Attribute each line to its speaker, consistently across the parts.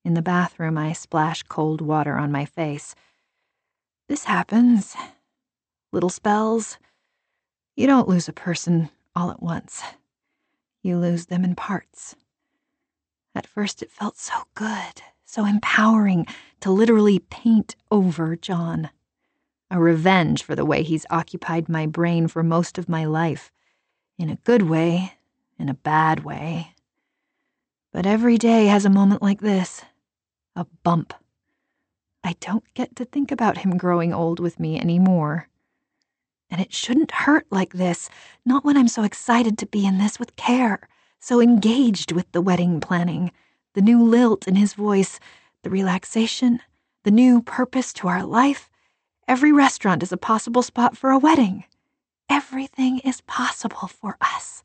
Speaker 1: In the bathroom, I splash cold water on my face. This happens. Little spells. You don't lose a person all at once. You lose them in parts. At first it felt so good, so empowering to literally paint over John. A revenge for the way he's occupied my brain for most of my life. In a good way, in a bad way. But every day has a moment like this. A bump. I don't get to think about him growing old with me anymore. And it shouldn't hurt like this, not when I'm so excited to be in this with Care, so engaged with the wedding planning, the new lilt in his voice, the relaxation, the new purpose to our life. Every restaurant is a possible spot for a wedding. Everything is possible for us.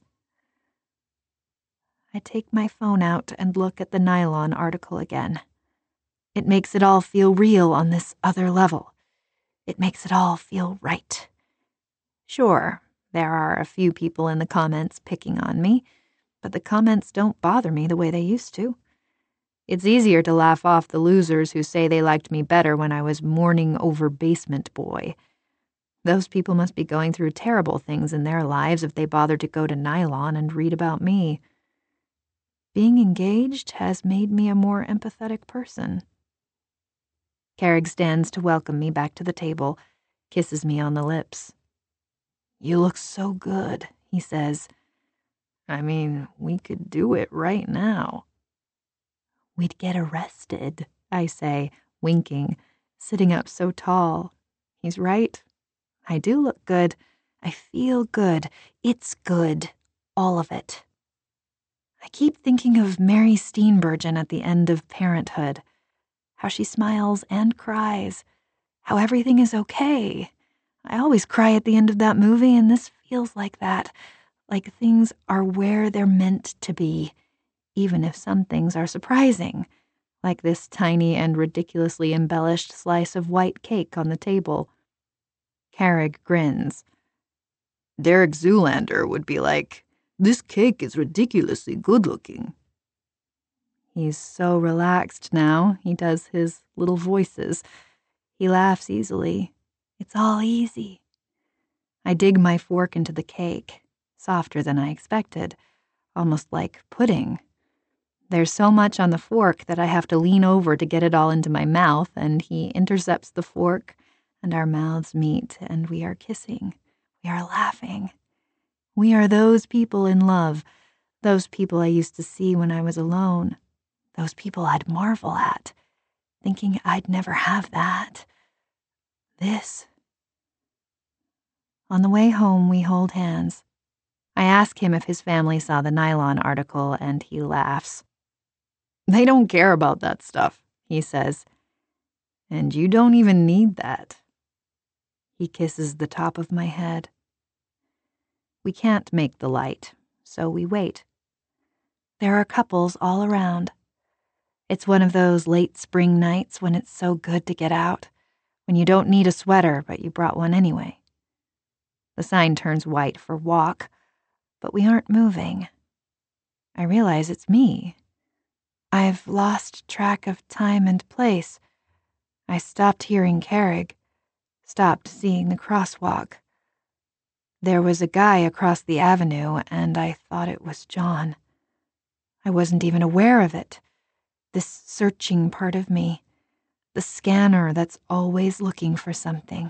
Speaker 1: I take my phone out and look at the Nylon article again. It makes it all feel real on this other level. It makes it all feel right. Sure, there are a few people in the comments picking on me, but the comments don't bother me the way they used to. It's easier to laugh off the losers who say they liked me better when I was mourning over Basement Boy. Those people must be going through terrible things in their lives if they bother to go to Nylon and read about me. Being engaged has made me a more empathetic person. Carrig stands to welcome me back to the table, kisses me on the lips. "You look so good," he says. "I mean, we could do it right now." "We'd get arrested," I say, winking, sitting up so tall. He's right. I do look good. I feel good. It's good. All of it. I keep thinking of Mary Steenburgen at the end of Parenthood. How she smiles and cries. How everything is okay. I always cry at the end of that movie, and this feels like that. Like things are where they're meant to be, even if some things are surprising. Like this tiny and ridiculously embellished slice of white cake on the table. Carrig grins. Derek Zoolander would be like, "This cake is ridiculously good-looking." He's so relaxed now, he does his little voices. He laughs easily. It's all easy. I dig my fork into the cake, softer than I expected, almost like pudding. There's so much on the fork that I have to lean over to get it all into my mouth, and he intercepts the fork, and our mouths meet, and we are kissing. We are laughing. We are those people in love, those people I used to see when I was alone, those people I'd marvel at, thinking I'd never have that. This. On the way home, we hold hands. I ask him if his family saw the Nylon article, and he laughs. "They don't care about that stuff," he says. "And you don't even need that." He kisses the top of my head. We can't make the light, so we wait. There are couples all around. It's one of those late spring nights when it's so good to get out, when you don't need a sweater, but you brought one anyway. The sign turns white for walk, but we aren't moving. I realize it's me. I've lost track of time and place. I stopped hearing Carrig, stopped seeing the crosswalk. There was a guy across the avenue, and I thought it was John. I wasn't even aware of it. This searching part of me, the scanner that's always looking for something.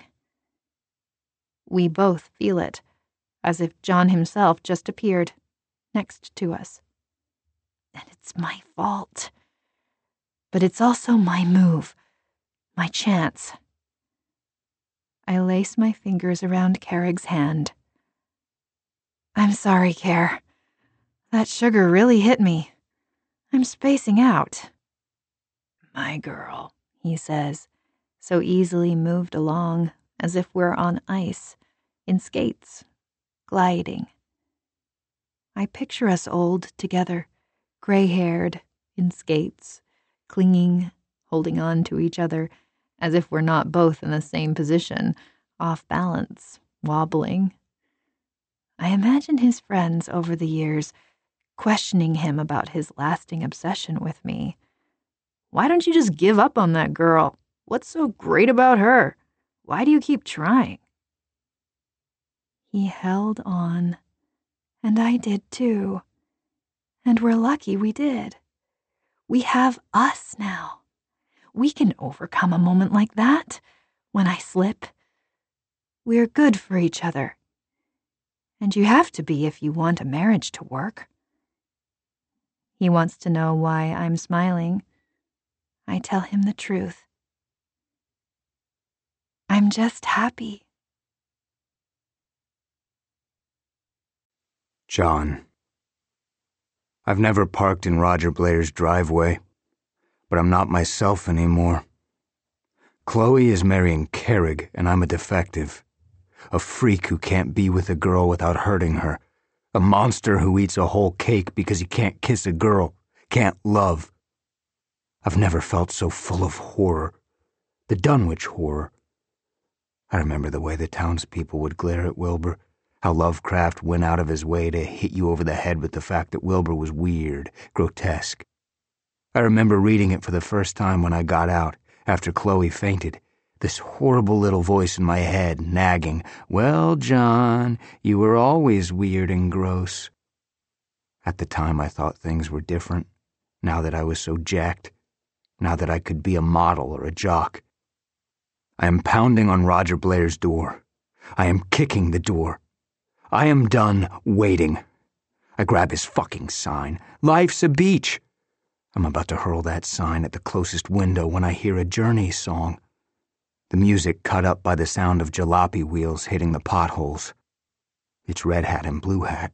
Speaker 1: We both feel it, as if John himself just appeared, next to us. And it's my fault. But it's also my move, my chance. I lace my fingers around Carrig's hand. "I'm sorry, Care. That sugar really hit me. I'm spacing out." "My girl," he says, so easily moved along, as if we're on ice, in skates, gliding. I picture us old together, gray-haired, in skates, clinging, holding on to each other, as if we're not both in the same position, off balance, wobbling. I imagine his friends over the years questioning him about his lasting obsession with me. Why don't you just give up on that girl? What's so great about her? Why do you keep trying?" He held on, and I did too. And we're lucky we did. We have us now. We can overcome a moment like that when I slip. We're good for each other. And you have to be if you want a marriage to work. He wants to know why I'm smiling. I tell him the truth. I'm just happy.
Speaker 2: John. I've never parked in Roger Blair's driveway, but I'm not myself anymore. Chloe is marrying Carrig, and I'm a defective. A freak who can't be with a girl without hurting her. A monster who eats a whole cake because he can't kiss a girl, can't love. I've never felt so full of horror. The Dunwich horror. I remember the way the townspeople would glare at Wilbur, how Lovecraft went out of his way to hit you over the head with the fact that Wilbur was weird, grotesque. I remember reading it for the first time when I got out, after Chloe fainted, this horrible little voice in my head nagging, "Well, John, you were always weird and gross." At the time I thought things were different, now that I was so jacked, now that I could be a model or a jock. I am pounding on Roger Blair's door. I am kicking the door. I am done waiting. I grab his fucking sign. "Life's a beach." I'm about to hurl that sign at the closest window when I hear a Journey song. The music cut up by the sound of jalopy wheels hitting the potholes. It's Red Hat and Blue Hat.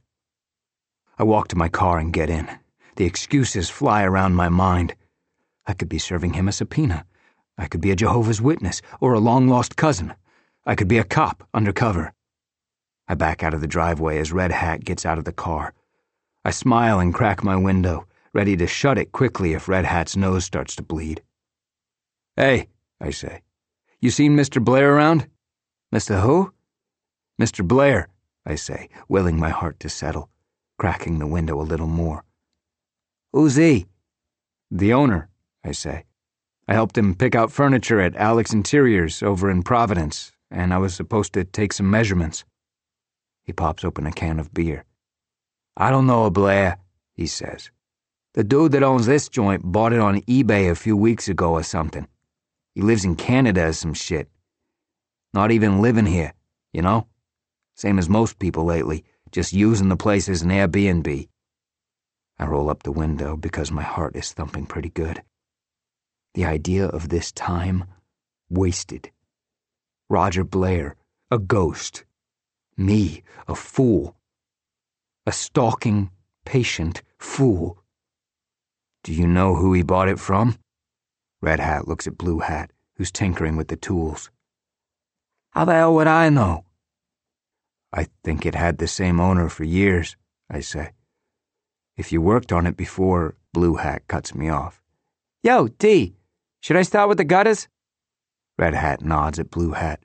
Speaker 2: I walk to my car and get in. The excuses fly around my mind. I could be serving him a subpoena. I could be a Jehovah's Witness or a long-lost cousin. I could be a cop undercover. I back out of the driveway as Red Hat gets out of the car. I smile and crack my window, ready to shut it quickly if Red Hat's nose starts to bleed. "Hey," I say, "you seen Mr. Blair around?" "Mr. who?" "Mr. Blair," I say, willing my heart to settle, cracking the window a little more. "Who's he?" "The owner," I say. "I helped him pick out furniture at Alex Interiors over in Providence, and I was supposed to take some measurements." He pops open a can of beer. "I don't know a Blair," he says. "The dude that owns this joint bought it on eBay a few weeks ago or something. He lives in Canada or some shit. Not even living here, you know? Same as most people lately, just using the place as an Airbnb." I roll up the window because my heart is thumping pretty good. The idea of this time wasted. Roger Blair, a ghost. Me, a fool. A stalking, patient fool. "Do you know who he bought it from?" Red Hat looks at Blue Hat, who's tinkering with the tools. "How the hell would I know?" "I think it had the same owner for years," I say. "If you worked on it before," Blue Hat cuts me off. "Yo, T, should I start with the gutters?" Red Hat nods at Blue Hat.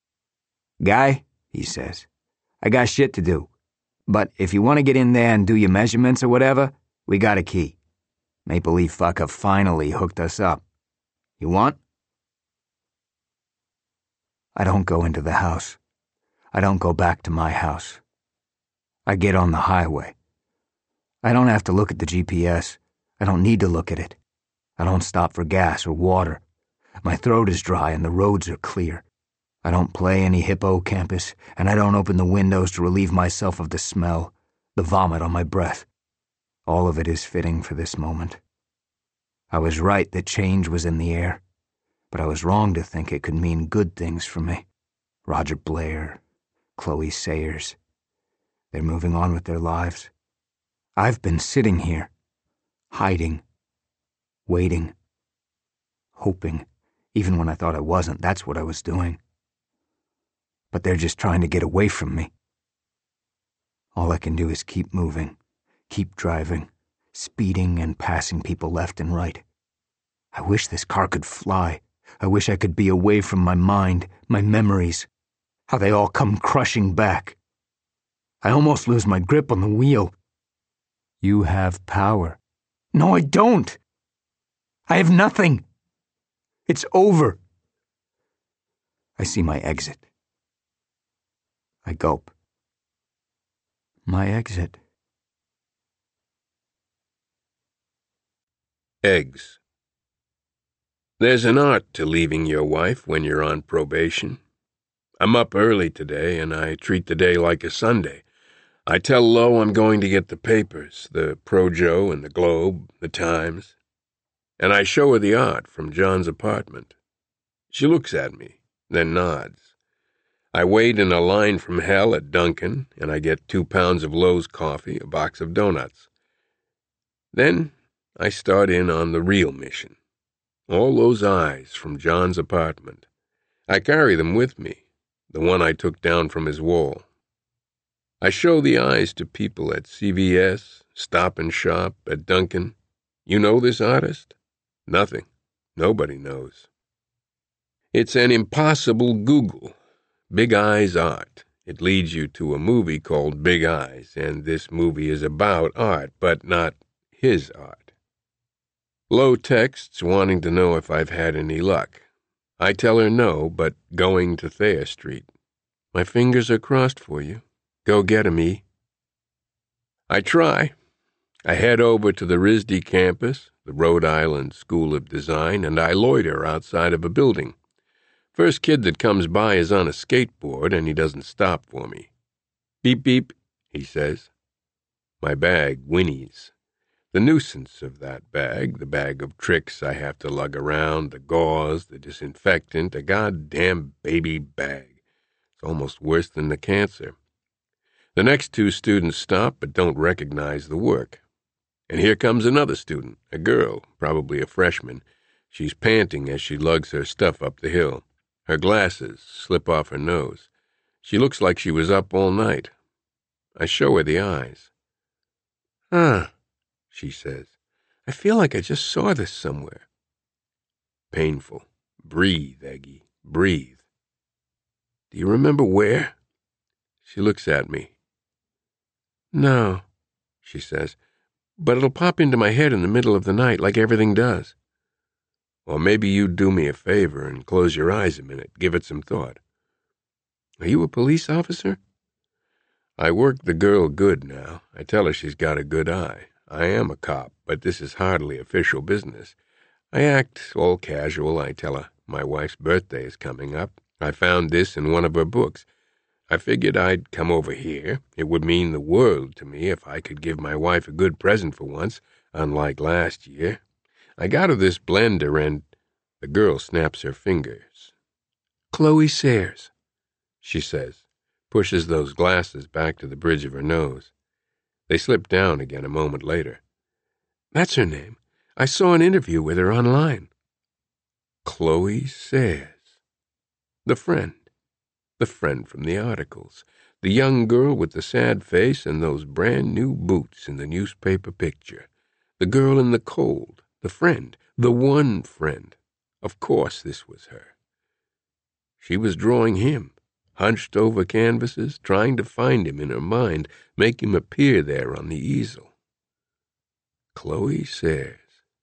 Speaker 2: "Guy," he says, "I got shit to do. But if you want to get in there and do your measurements or whatever, we got a key. Maple Leaf fucker finally hooked us up. You want?" I don't go into the house. I don't go back to my house. I get on the highway. I don't have to look at the GPS. I don't need to look at it. I don't stop for gas or water. My throat is dry and the roads are clear. I don't play any hippocampus, and I don't open the windows to relieve myself of the smell, the vomit on my breath. All of it is fitting for this moment. I was right that change was in the air, but I was wrong to think it could mean good things for me. Roger Blair, Chloe Sayers. They're moving on with their lives. I've been sitting here, hiding, waiting, hoping, even when I thought I wasn't. That's what I was doing. But they're just trying to get away from me. All I can do is keep moving, keep driving, speeding and passing people left and right. I wish this car could fly. I wish I could be away from my mind, my memories, how they all come crushing back. I almost lose my grip on the wheel. "You have power." "No, I don't." I have nothing. It's over. I see my exit. I gulp. My exit.
Speaker 3: Eggs. There's an art to leaving your wife when you're on probation. I'm up early today, and I treat the day like a Sunday. I tell Lo I'm going to get the papers, the Projo and the Globe, the Times, and I show her the art from John's apartment. She looks at me, then nods. I wait in a line from hell at Dunkin', and I get 2 pounds of Lowe's coffee, a box of donuts. Then I start in on the real mission. All those eyes from John's apartment. I carry them with me, the one I took down from his wall. I show the eyes to people at CVS, Stop and Shop, at Dunkin'. You know this artist? Nothing. Nobody knows. It's an impossible Google. Big Eyes Art. It leads you to a movie called Big Eyes, and this movie is about art, but not his art. Lo texts wanting to know if I've had any luck. I tell her no, but going to Thayer Street. My fingers are crossed for you. Go get 'em, E. I try. I head over to the RISD campus, the Rhode Island School of Design, and I loiter outside of a building. First kid that comes by is on a skateboard, and he doesn't stop for me. Beep, beep, he says. My bag whinnies. The nuisance of that bag, the bag of tricks I have to lug around, the gauze, the disinfectant, a goddamn baby bag. It's almost worse than the cancer. The next 2 students stop but don't recognize the work. And here comes another student, a girl, probably a freshman. She's panting as she lugs her stuff up the hill. Her glasses slip off her nose. She looks like she was up all night. I show her the eyes. Huh, she says. I feel like I just saw this somewhere. Painful. Breathe, Eggie, breathe. Do you remember where? She looks at me. No, she says, but it'll pop into my head in the middle of the night like everything does. Or maybe you'd do me a favor and close your eyes a minute, give it some thought. Are you a police officer? I work the girl good now. I tell her she's got a good eye. I am a cop, but this is hardly official business. I act all casual. I tell her my wife's birthday is coming up. I found this in one of her books. I figured I'd come over here. It would mean the world to me if I could give my wife a good present for once, unlike last year. I got her this blender and... The girl snaps her fingers. Chloe Sayers, she says, pushes those glasses back to the bridge of her nose. They slip down again a moment later. That's her name. I saw an interview with her online. Chloe Sayers. The friend from the articles, the young girl with the sad face and those brand-new boots in the newspaper picture, the girl in the cold, the friend, the one friend. Of course this was her. She was drawing him, hunched over canvases, trying to find him in her mind, make him appear there on the easel. Chloe Sayers.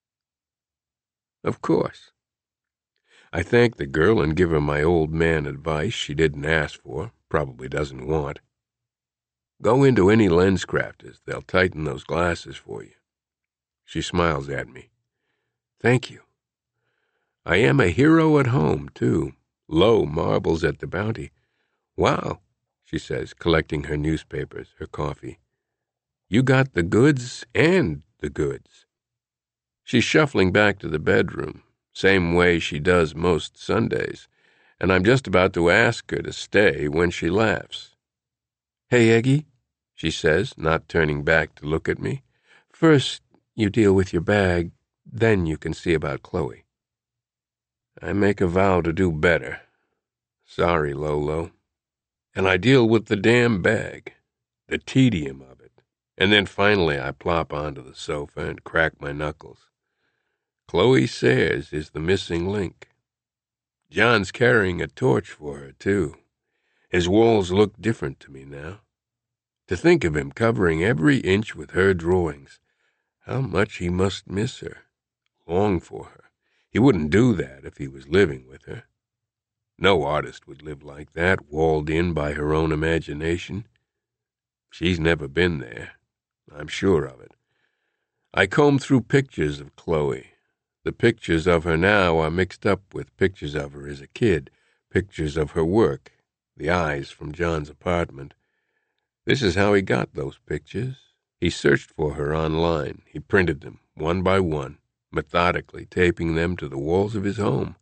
Speaker 3: Of course. I thank the girl and give her my old man advice she didn't ask for, probably doesn't want. Go into any LensCrafters. They'll tighten those glasses for you. She smiles at me. Thank you. I am a hero at home, too. Lo marvels at the bounty. Wow, she says, collecting her newspapers, her coffee. You got the goods and the goods. She's shuffling back to the bedroom, same way she does most Sundays, and I'm just about to ask her to stay when she laughs. Hey, Eggie, she says, not turning back to look at me. First, you deal with your bag, then you can see about Chloe. I make a vow to do better. Sorry, Lolo. And I deal with the damn bag, the tedium of it, and then finally I plop onto the sofa and crack my knuckles. Chloe Sayers is the missing link. John's carrying a torch for her, too. His walls look different to me now. To think of him covering every inch with her drawings. How much he must miss her. long for her. He wouldn't do that if he was living with her. No artist would live like that, walled in by her own imagination. She's never been there. I'm sure of it. I combed through pictures of Chloe. The pictures of her now are mixed up with pictures of her as a kid, pictures of her work, the eyes from John's apartment. This is how he got those pictures. He searched for her online. He printed them, one by one, methodically taping them to the walls of his home.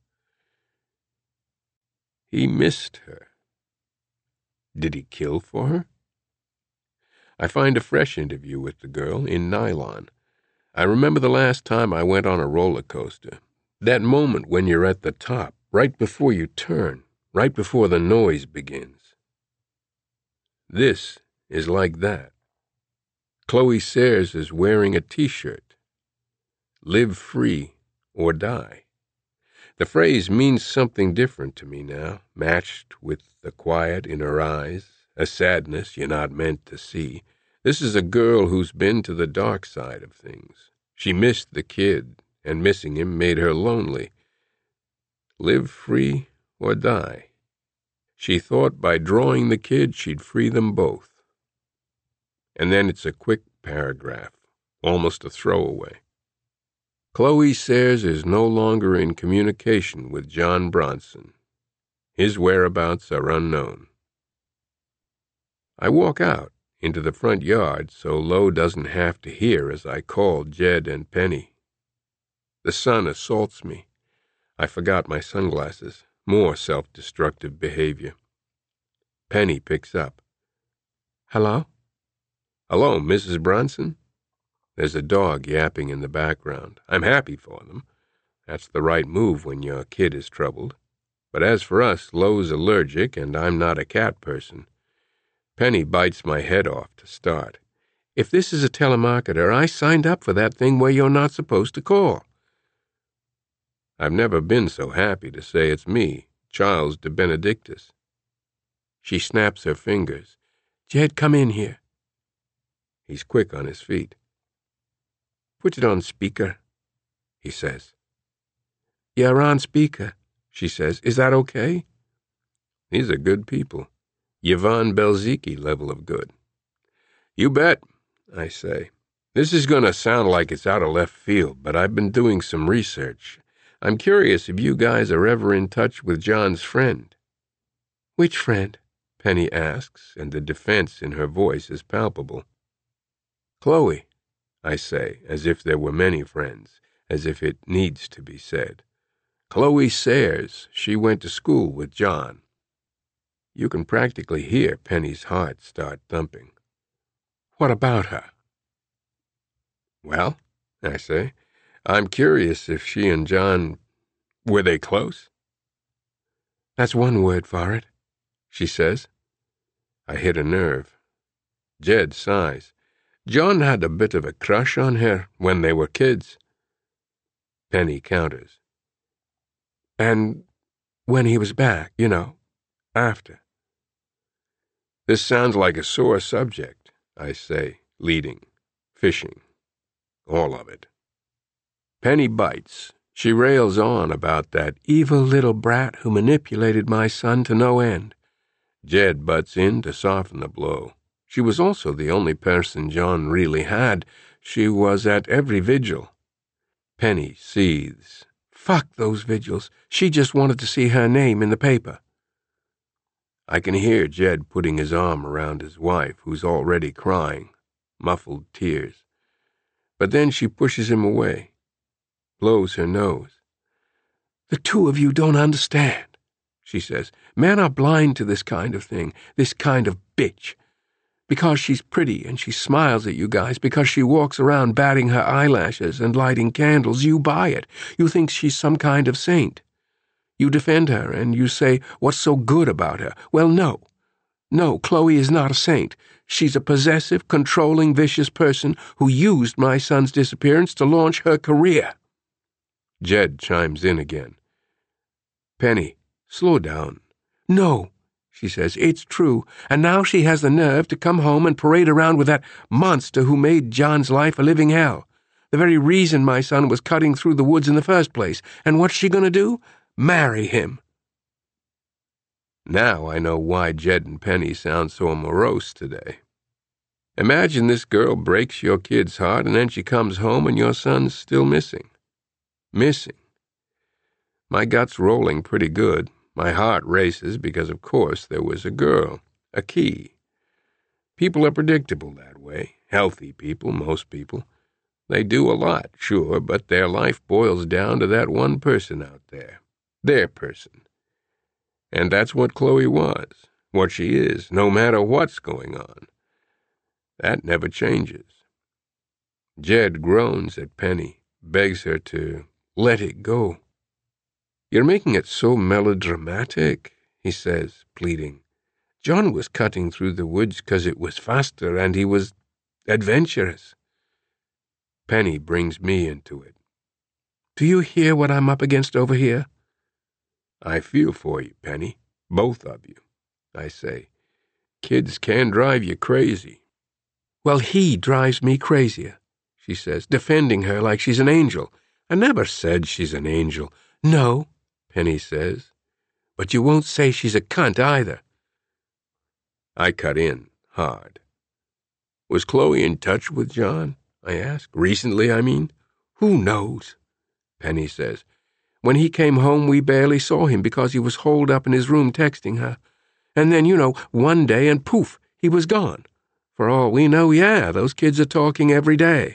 Speaker 3: He missed her. Did he kill for her? I find a fresh interview with the girl in nylon. I remember the last time I went on a roller coaster. That moment when you're at the top, right before you turn, right before the noise begins. This is like that. Chloe Sayers is wearing a T-shirt. Live free or die. The phrase means something different to me now, matched with the quiet in her eyes, a sadness you're not meant to see. This is a girl who's been to the dark side of things. She missed the kid, and missing him made her lonely. Live free or die. She thought by drawing the kid she'd free them both. And then it's a quick paragraph, almost a throwaway. Chloe Sayers is no longer in communication with John Bronson. His whereabouts are unknown. I walk out into the front yard so Lo doesn't have to hear as I call Jed and Penny. The sun assaults me. I forgot my sunglasses. More self-destructive behavior. Penny picks up. Hello? Hello, Mrs. Bronson? There's a dog yapping in the background. I'm happy for them. That's the right move when your kid is troubled. But as for us, Lo's allergic, and I'm not a cat person. Penny bites my head off to start. If this is a telemarketer, I signed up for that thing where you're not supposed to call. I've never been so happy to say it's me, Charles de Benedictus. She snaps her fingers. Jed, come in here. He's quick on his feet. Put it on speaker, he says. You're on speaker, she says. Is that okay? These are good people. Yvonne Belziki level of good. You bet, I say. This is going to sound like it's out of left field, but I've been doing some research. I'm curious if you guys are ever in touch with John's friend. Which friend? Penny asks, and the defense in her voice is palpable. Chloe, I say, as if there were many friends, as if it needs to be said. Chloe Sayers, she went to school with John. You can practically hear Penny's heart start thumping. What about her? Well, I say, I'm curious if she and John, were they close? That's one word for it, she says. I hit a nerve. Jed sighs. John had a bit of a crush on her when they were kids. Penny counters. And when he was back, after. This sounds like a sore subject, I say, leading, fishing, all of it. Penny bites. She rails on about that evil little brat who manipulated my son to no end. Jed butts in to soften the blow. She was also the only person John really had. She was at every vigil. Penny seethes. Fuck those vigils. She just wanted to see her name in the paper. I can hear Jed putting his arm around his wife, who's already crying, muffled tears. But then she pushes him away, blows her nose. The two of you don't understand, she says. Men are blind to this kind of thing, this kind of bitch. Because she's pretty and she smiles at you guys, because she walks around batting her eyelashes and lighting candles, you buy it. You think she's some kind of saint. You defend her and you say, what's so good about her? Well, no. No, Chloe is not a saint. She's a possessive, controlling, vicious person who used my son's disappearance to launch her career. Jed chimes in again. Penny, slow down. No, she says, it's true, and now she has the nerve to come home and parade around with that monster who made John's life a living hell. The very reason my son was cutting through the woods in the first place. And what's she going to do? Marry him. Now I know why Jed and Penny sound so morose today. Imagine this girl breaks your kid's heart and then she comes home and your son's still missing. Missing. My gut's rolling pretty good. My heart races because, of course, there was a girl, a key. People are predictable that way. Healthy people, most people. They do a lot, sure, but their life boils down to that one person out there. Their person. And that's what Chloe was, what she is, no matter what's going on. That never changes. Jed groans at Penny, begs her to let it go. You're making it so melodramatic, he says, pleading. John was cutting through the woods 'cause it was faster and he was adventurous. Penny brings me into it. Do you hear what I'm up against over here? I feel for you, Penny, both of you, I say. Kids can drive you crazy. Well, he drives me crazier, she says, defending her like she's an angel. I never said she's an angel. No, Penny says, but you won't say she's a cunt either. I cut in, hard. Was Chloe in touch with John? I ask. Recently, I mean. Who knows? Penny says. When he came home, we barely saw him because he was holed up in his room texting her. And then, one day and poof, he was gone. For all we know, yeah, those kids are talking every day.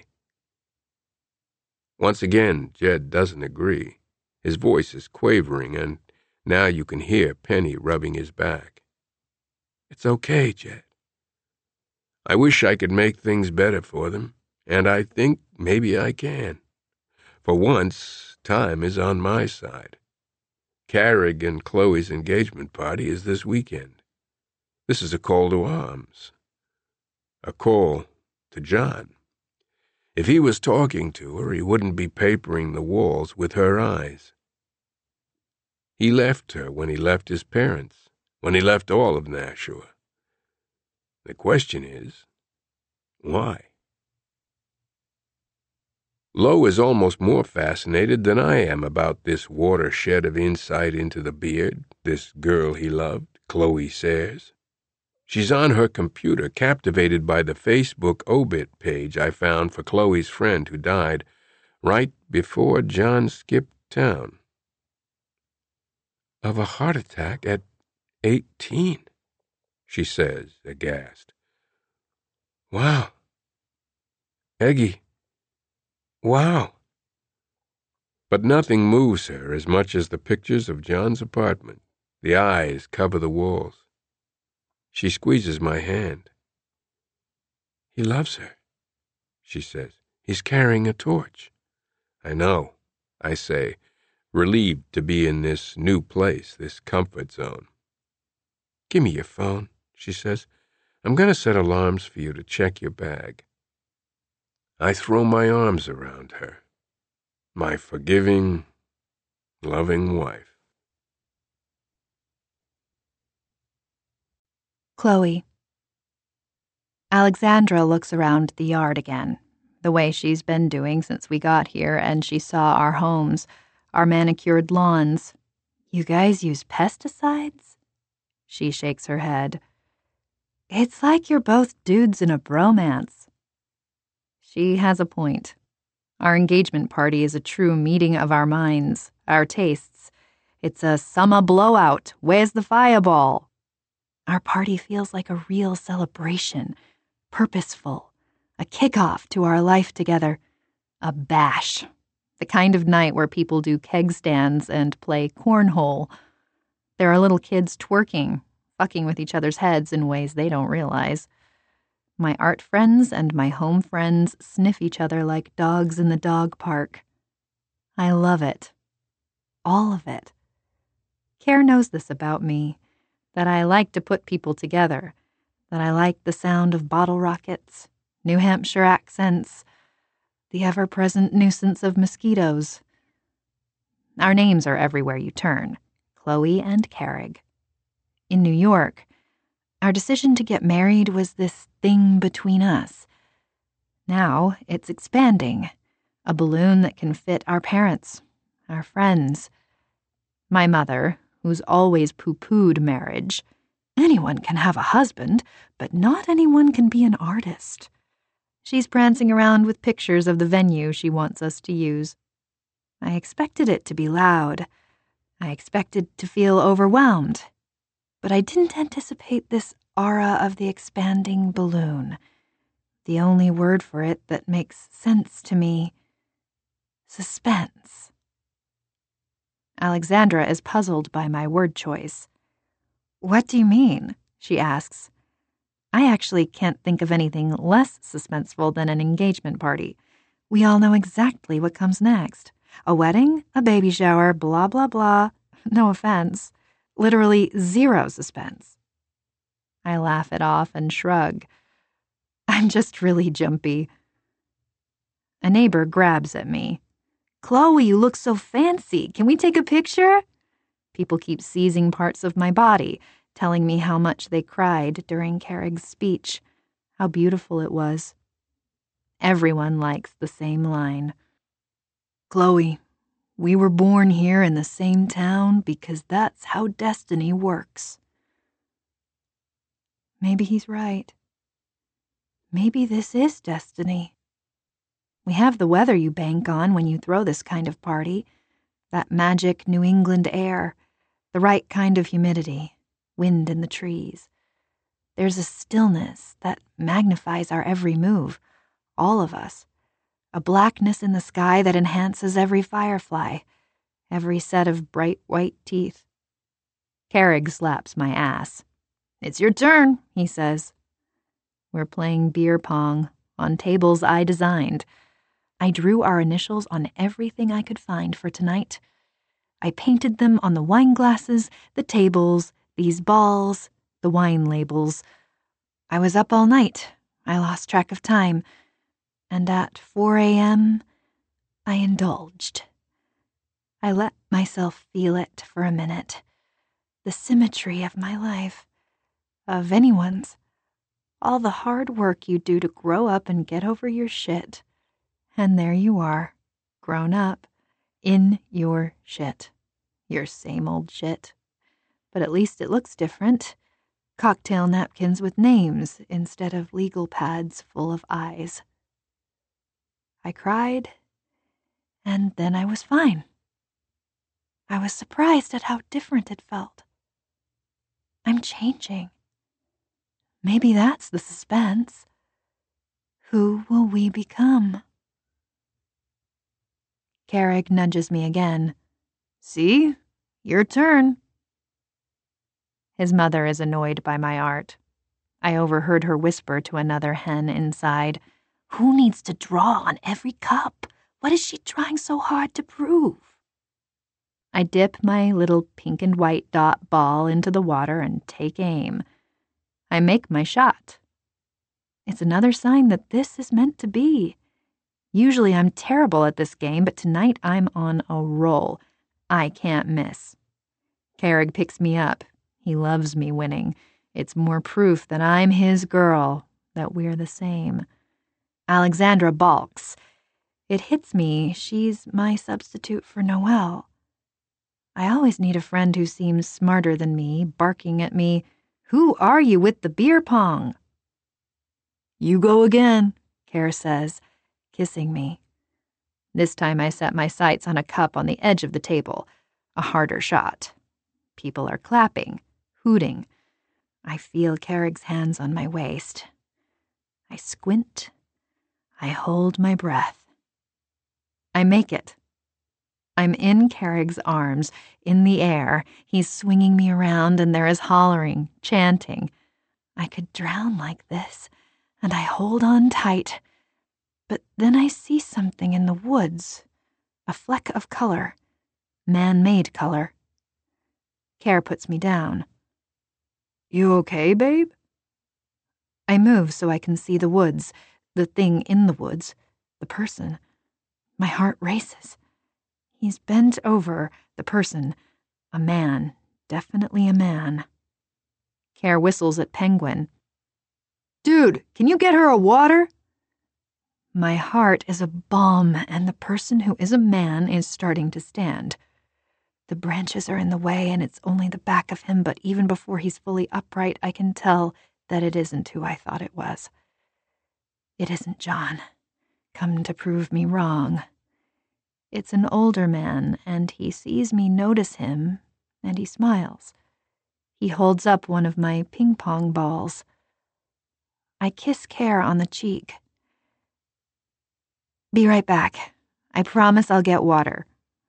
Speaker 3: Once again, Jed doesn't agree. His voice is quavering, and now you can hear Penny rubbing his back. It's okay, Jed. I wish I could make things better for them, and I think maybe I can. For once, time is on my side. Carrig and Chloe's engagement party is this weekend. This is a call to arms. A call to John. If he was talking to her, he wouldn't be papering the walls with her eyes. He left her when he left his parents, when he left all of Nashua. The question is, why? Lo is almost more fascinated than I am about this watershed of insight into the beard, this girl he loved, Chloe Sayers. She's on her computer, captivated by the Facebook obit page I found for Chloe's friend who died right before John skipped town. Of a heart attack at 18, she says, aghast. Wow. Eggie. Wow. But nothing moves her as much as the pictures of John's apartment. The eyes cover the walls. She squeezes my hand. He loves her, she says. He's carrying a torch. I know, I say, relieved to be in this new place, this comfort zone. Give me your phone, she says. I'm going to set alarms for you to check your bag. I throw my arms around her, my forgiving, loving wife.
Speaker 1: Chloe. Alexandra looks around the yard again, the way she's been doing since we got here and she saw our homes, our manicured lawns. You guys use pesticides? She shakes her head. It's like you're both dudes in a bromance. She has a point. Our engagement party is a true meeting of our minds, our tastes. It's a summer blowout. Where's the fireball? Our party feels like a real celebration, purposeful, a kickoff to our life together, a bash, the kind of night where people do keg stands and play cornhole. There are little kids twerking, fucking with each other's heads in ways they don't realize. My art friends and my home friends sniff each other like dogs in the dog park. I love it. All of it. Care knows this about me, that I like to put people together, that I like the sound of bottle rockets, New Hampshire accents, the ever-present nuisance of mosquitoes. Our names are everywhere you turn, Chloe and Carrig. In New York, our decision to get married was this thing between us. Now it's expanding. A balloon that can fit our parents, our friends. My mother, who's always poo-pooed marriage. Anyone can have a husband, but not anyone can be an artist. She's prancing around with pictures of the venue she wants us to use. I expected it to be loud. I expected to feel overwhelmed. But I didn't anticipate this aura of the expanding balloon. The only word for it that makes sense to me. Suspense. Alexandra is puzzled by my word choice. What do you mean? She asks. I actually can't think of anything less suspenseful than an engagement party. We all know exactly what comes next. A wedding, a baby shower, blah, blah, blah. No offense. Literally zero suspense. I laugh it off and shrug. I'm just really jumpy. A neighbor grabs at me. Chloe, you look so fancy. Can we take a picture? People keep seizing parts of my body, telling me how much they cried during Carrick's speech, how beautiful it was. Everyone likes the same line. Chloe, we were born here in the same town because that's how destiny works. Maybe he's right. Maybe this is destiny. We have the weather you bank on when you throw this kind of party, that magic New England air, the right kind of humidity, wind in the trees. There's a stillness that magnifies our every move, all of us, a blackness in the sky that enhances every firefly, every set of bright white teeth. Carrick slaps my ass. It's your turn, he says. We're playing beer pong on tables I designed. I drew our initials on everything I could find for tonight. I painted them on the wine glasses, the tables, these balls, the wine labels. I was up all night. I lost track of time. And at 4 a.m., I indulged. I let myself feel it for a minute. The symmetry of my life, of anyone's. All the hard work you do to grow up and get over your shit. And there you are, grown up, in your shit. Your same old shit. But at least it looks different. Cocktail napkins with names instead of legal pads full of eyes. I cried, and then I was fine. I was surprised at how different it felt. I'm changing. Maybe that's the suspense. Who will we become? Carrick nudges me again. See? Your turn. His mother is annoyed by my art. I overheard her whisper to another hen inside. Who needs to draw on every cup? What is she trying so hard to prove? I dip my little pink and white dot ball into the water and take aim. I make my shot. It's another sign that this is meant to be. Usually I'm terrible at this game, but tonight I'm on a roll. I can't miss. Carrick picks me up. He loves me winning. It's more proof that I'm his girl, that we're the same. Alexandra balks. It hits me she's my substitute for Noelle. I always need a friend who seems smarter than me, barking at me, Who are you with the beer pong? You go again, Care says, kissing me. This time I set my sights on a cup on the edge of the table, a harder shot. People are clapping, hooting. I feel Carrick's hands on my waist. I squint. I hold my breath. I make it. I'm in Carrick's arms, in the air. He's swinging me around and there is hollering, chanting. I could drown like this, and I hold on tight. But then I see something in the woods, a fleck of color, man-made color. Care puts me down. You okay, babe? I move so I can see the woods, the thing in the woods, the person. My heart races. He's bent over, the person, a man, definitely a man. Care whistles at Penguin. Dude, can you get her a water? My heart is a bomb, and the person who is a man is starting to stand. The branches are in the way, and it's only the back of him, but even before he's fully upright, I can tell that it isn't who I thought it was. It isn't John, come to prove me wrong. It's an older man, and he sees me notice him, and he smiles. He holds up one of my ping-pong balls. I kiss Care on the cheek. Be right back. I promise I'll get water.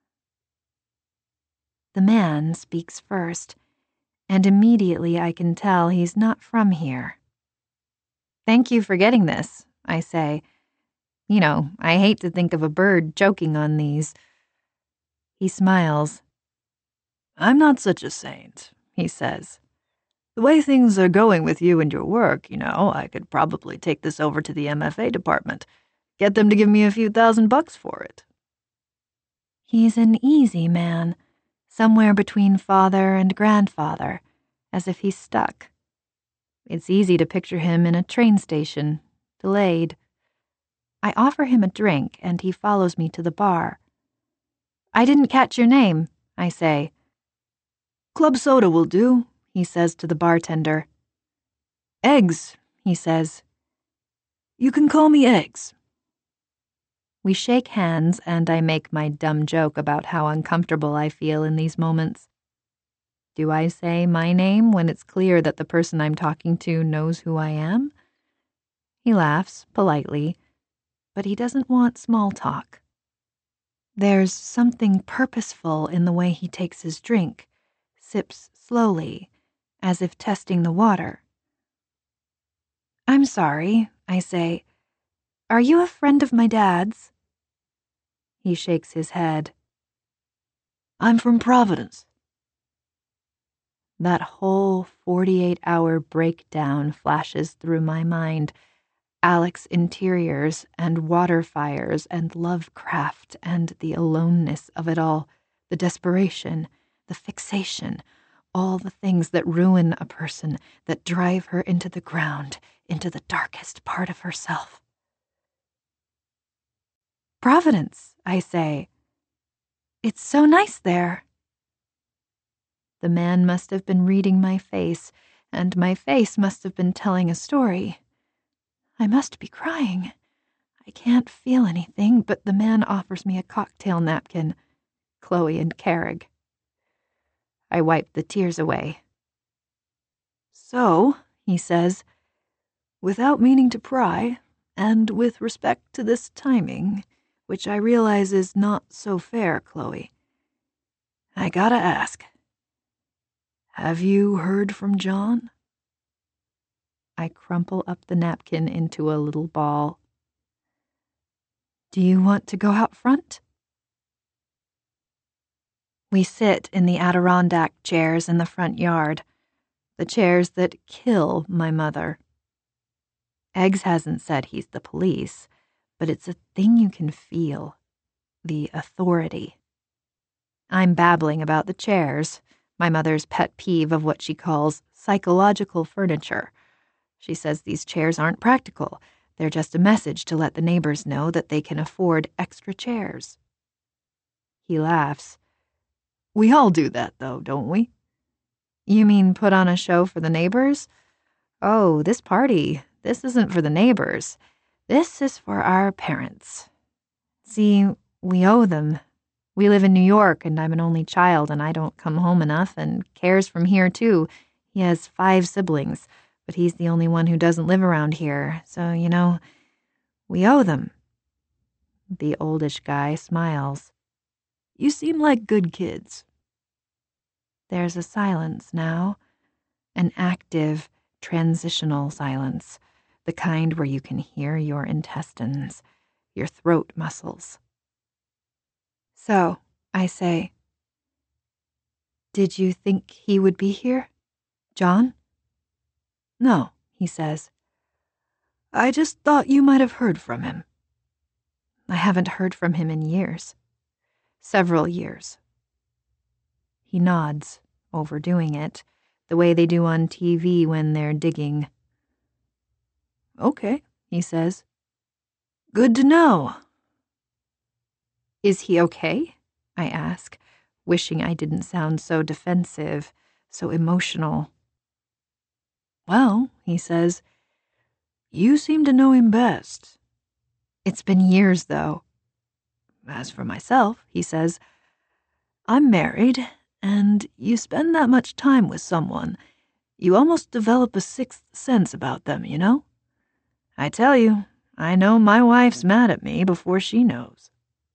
Speaker 1: The man speaks first, and immediately I can tell he's not from here. Thank you for getting this, I say. You know, I hate to think of a bird choking on these. He smiles. I'm not such a saint, he says. The way things are going with you and your work, I could probably take this over to the MFA department. Get them to give me a few $1,000 for it. He's an easy man, somewhere between father and grandfather, as if he's stuck. It's easy to picture him in a train station, delayed. I offer him a drink, and he follows me to the bar. I didn't catch your name, I say. Club soda will do, he says to the bartender. Eggs, he says. You can call me Eggs. We shake hands, and I make my dumb joke about how uncomfortable I feel in these moments. Do I say my name when it's clear that the person I'm talking to knows who I am? He laughs, politely, but he doesn't want small talk. There's something purposeful in the way he takes his drink, sips slowly, as if testing the water. I'm sorry, I say. Are you a friend of my dad's? He shakes his head. I'm from Providence. That whole 48-hour breakdown flashes through my mind. Alex interiors and water fires and Lovecraft and the aloneness of it all, the desperation, the fixation, all the things that ruin a person, that drive her into the ground, into the darkest part of herself. Providence, I say. It's so nice there. The man must have been reading my face, and my face must have been telling a story. I must be crying. I can't feel anything, but the man offers me a cocktail napkin. Chloe and Carrig. I wipe the tears away. So, he says, without meaning to pry, and with respect to this timing, which I realize is not so fair, Chloe, I gotta ask. Have you heard from John? I crumple up the napkin into a little ball. Do you want to go out front? We sit in the Adirondack chairs in the front yard, the chairs that kill my mother. Eggs hasn't said he's the police, but it's a thing you can feel, the authority. I'm babbling about the chairs, my mother's pet peeve of what she calls psychological furniture. She says these chairs aren't practical. They're just a message to let the neighbors know that they can afford extra chairs. He laughs. We all do that, though, don't we? You mean put on a show for the neighbors? Oh, this party, this isn't for the neighbors. This is for our parents. See, we owe them. We live in New York, and I'm an only child, and I don't come home enough, and Care's from here, too. He has 5 siblings, but he's the only one who doesn't live around here, so, we owe them. The oldish guy smiles. You seem like good kids. There's a silence now, an active, transitional silence, the kind where you can hear your intestines, your throat muscles. So, I say, did you think he would be here, John? No, he says. I just thought you might have heard from him. I haven't heard from him in years. Several years. He nods, overdoing it, the way they do on TV when they're digging. Okay, he says. Good to know. Is he okay? I ask, wishing I didn't sound so defensive, so emotional. Well, he says, you seem to know him best. It's been years, though. As for myself, he says, I'm married, and you spend that much time with someone, you almost develop a sixth sense about them, you know? I tell you, I know my wife's mad at me before she knows.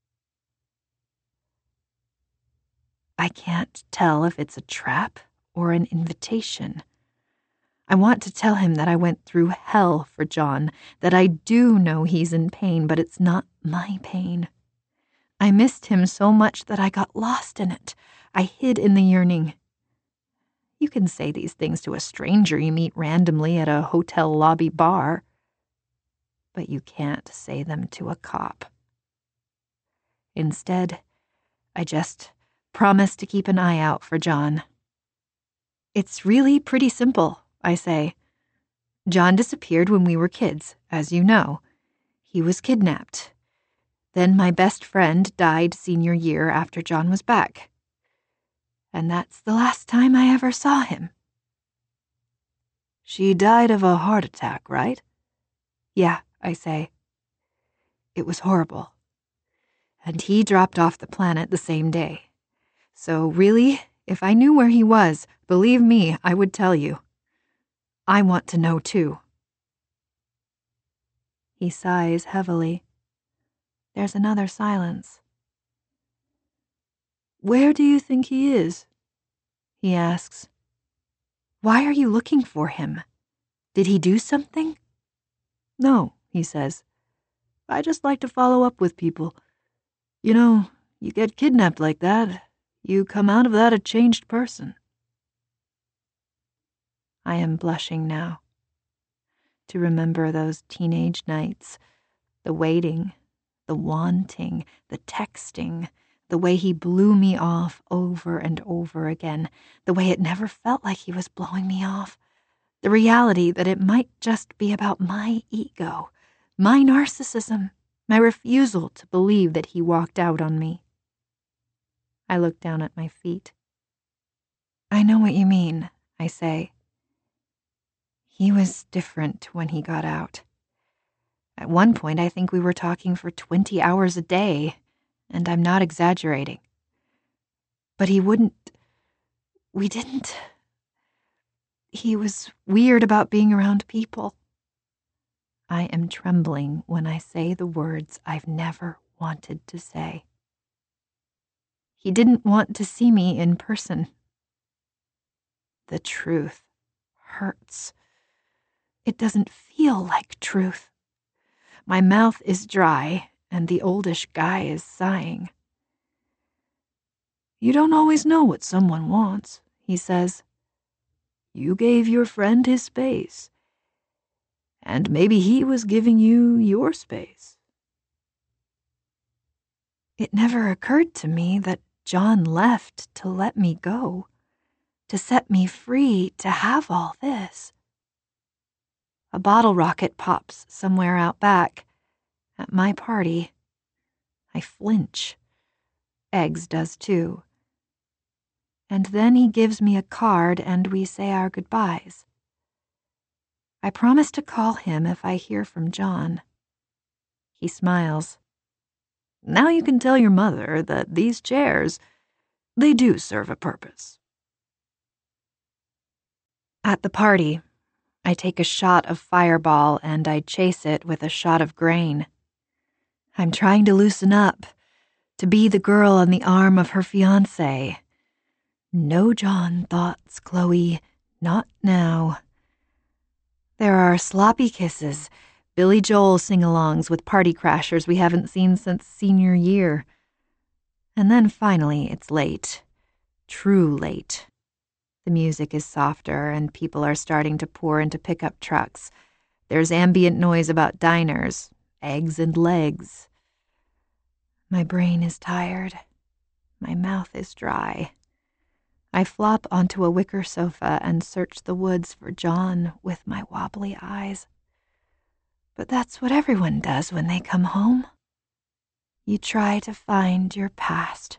Speaker 1: I can't tell if it's a trap or an invitation. I want to tell him that I went through hell for John, that I do know he's in pain, but it's not my pain. I missed him so much that I got lost in it. I hid in the yearning. You can say these things to a stranger you meet randomly at a hotel lobby bar, but you can't say them to a cop. Instead, I just promise to keep an eye out for John. It's really pretty simple, I say. John disappeared when we were kids, as you know. He was kidnapped. Then my best friend died senior year after John was back. And that's the last time I ever saw him. She died of a heart attack, right? Yeah, I say. It was horrible. And he dropped off the planet the same day. So really, if I knew where he was, believe me, I would tell you. I want to know too. He sighs heavily. There's another silence. Where do you think he is? He asks. Why are you looking for him? Did he do something? No, he says. I just like to follow up with people. You know, you get kidnapped like that, you come out of that a changed person. I am blushing now. To remember those teenage nights, the waiting, the wanting, the texting, the way he blew me off over and over again, the way it never felt like he was blowing me off, the reality that it might just be about my ego, my narcissism, my refusal to believe that he walked out on me. I look down at my feet. I know what you mean, I say. He was different when he got out. At one point, I think we were talking for 20 hours a day, and I'm not exaggerating. But he didn't. He was weird about being around people. I am trembling when I say the words I've never wanted to say. He didn't want to see me in person. The truth hurts. It doesn't feel like truth. My mouth is dry, and the oldish guy is sighing. You don't always know what someone wants, he says. You gave your friend his space, and maybe he was giving you your space. It never occurred to me that John left to let me go, to set me free to have all this. A bottle rocket pops somewhere out back. At my party. I flinch. Eggs does too. And then he gives me a card and we say our goodbyes. I promise to call him if I hear from John. He smiles. Now you can tell your mother that these chairs, they do serve a purpose. At the party, I take a shot of Fireball and I chase it with a shot of grain. I'm trying to loosen up, to be the girl on the arm of her fiancé. No John thoughts, Chloe, not now. There are sloppy kisses, Billy Joel sing-alongs with party crashers we haven't seen since senior year. And then finally it's late. True late. The music is softer and people are starting to pour into pickup trucks. There's ambient noise about diners, eggs and legs. My brain is tired. My mouth is dry. I flop onto a wicker sofa and search the woods for John with my wobbly eyes. But that's what everyone does when they come home. You try to find your past.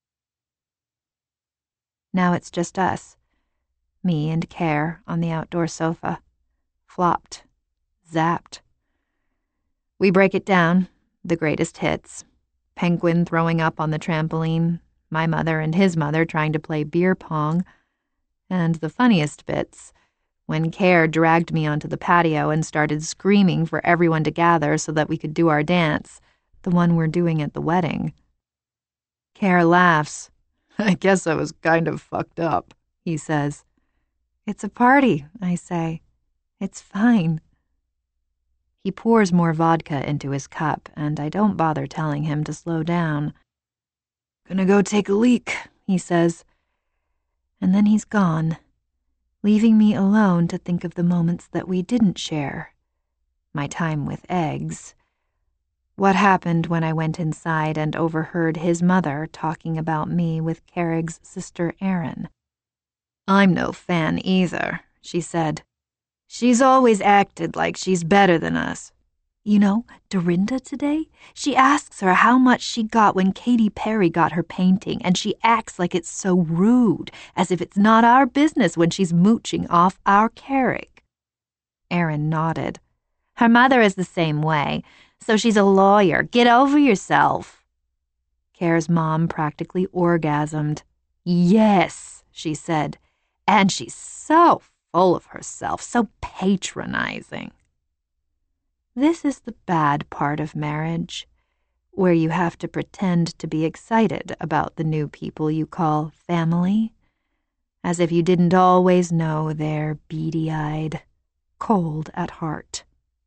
Speaker 1: Now it's just us, me and Care on the outdoor sofa, flopped, zapped. We break it down, the greatest hits. Penguin throwing up on the trampoline, my mother and his mother trying to play beer pong, and the funniest bits, when Care dragged me onto the patio and started screaming for everyone to gather so that we could do our dance, the one we're doing at the wedding. Care laughs. I guess I was kind of fucked up, he says. It's a party, I say. It's fine. He pours more vodka into his cup, and I don't bother telling him to slow down. Gonna go take a leak, he says. And then he's gone, leaving me alone to think of the moments that we didn't share. My time with eggs. What happened when I went inside and overheard his mother talking about me with Carrick's sister Erin. I'm no fan either, she said. She's always acted like she's better than us. You know, Dorinda today, she asks her how much she got when Katy Perry got her painting, and she acts like it's so rude, as if it's not our business when she's mooching off our Carrick. Erin nodded. Her mother is the same way, so she's a lawyer. Get over yourself. Care's mom practically orgasmed. Yes, she said, and she's so full of herself, so patronizing. This is the bad part of marriage, where you have to pretend to be excited about the new people you call family, as if you didn't always know they're beady-eyed, cold at heart.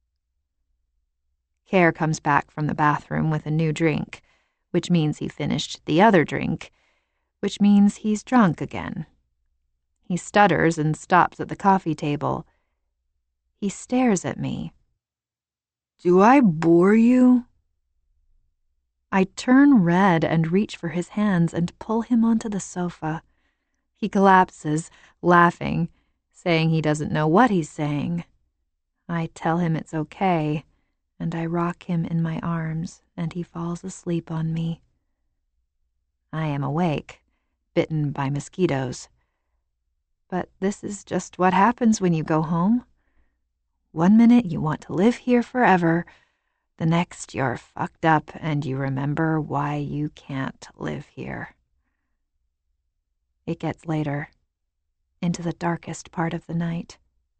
Speaker 1: Care comes back from the bathroom with a new drink, which means he finished the other drink, which means he's drunk again. He stutters and stops at the coffee table. He stares at me. Do I bore you? I turn red and reach for his hands and pull him onto the sofa. He collapses, laughing, saying he doesn't know what he's saying. I tell him it's okay, and I rock him in my arms, and he falls asleep on me. I am awake, bitten by mosquitoes. But this is just what happens when you go home. 1 minute you want to live here forever, the next you're fucked up and you remember why you can't live here. It gets later, into the darkest part of the night.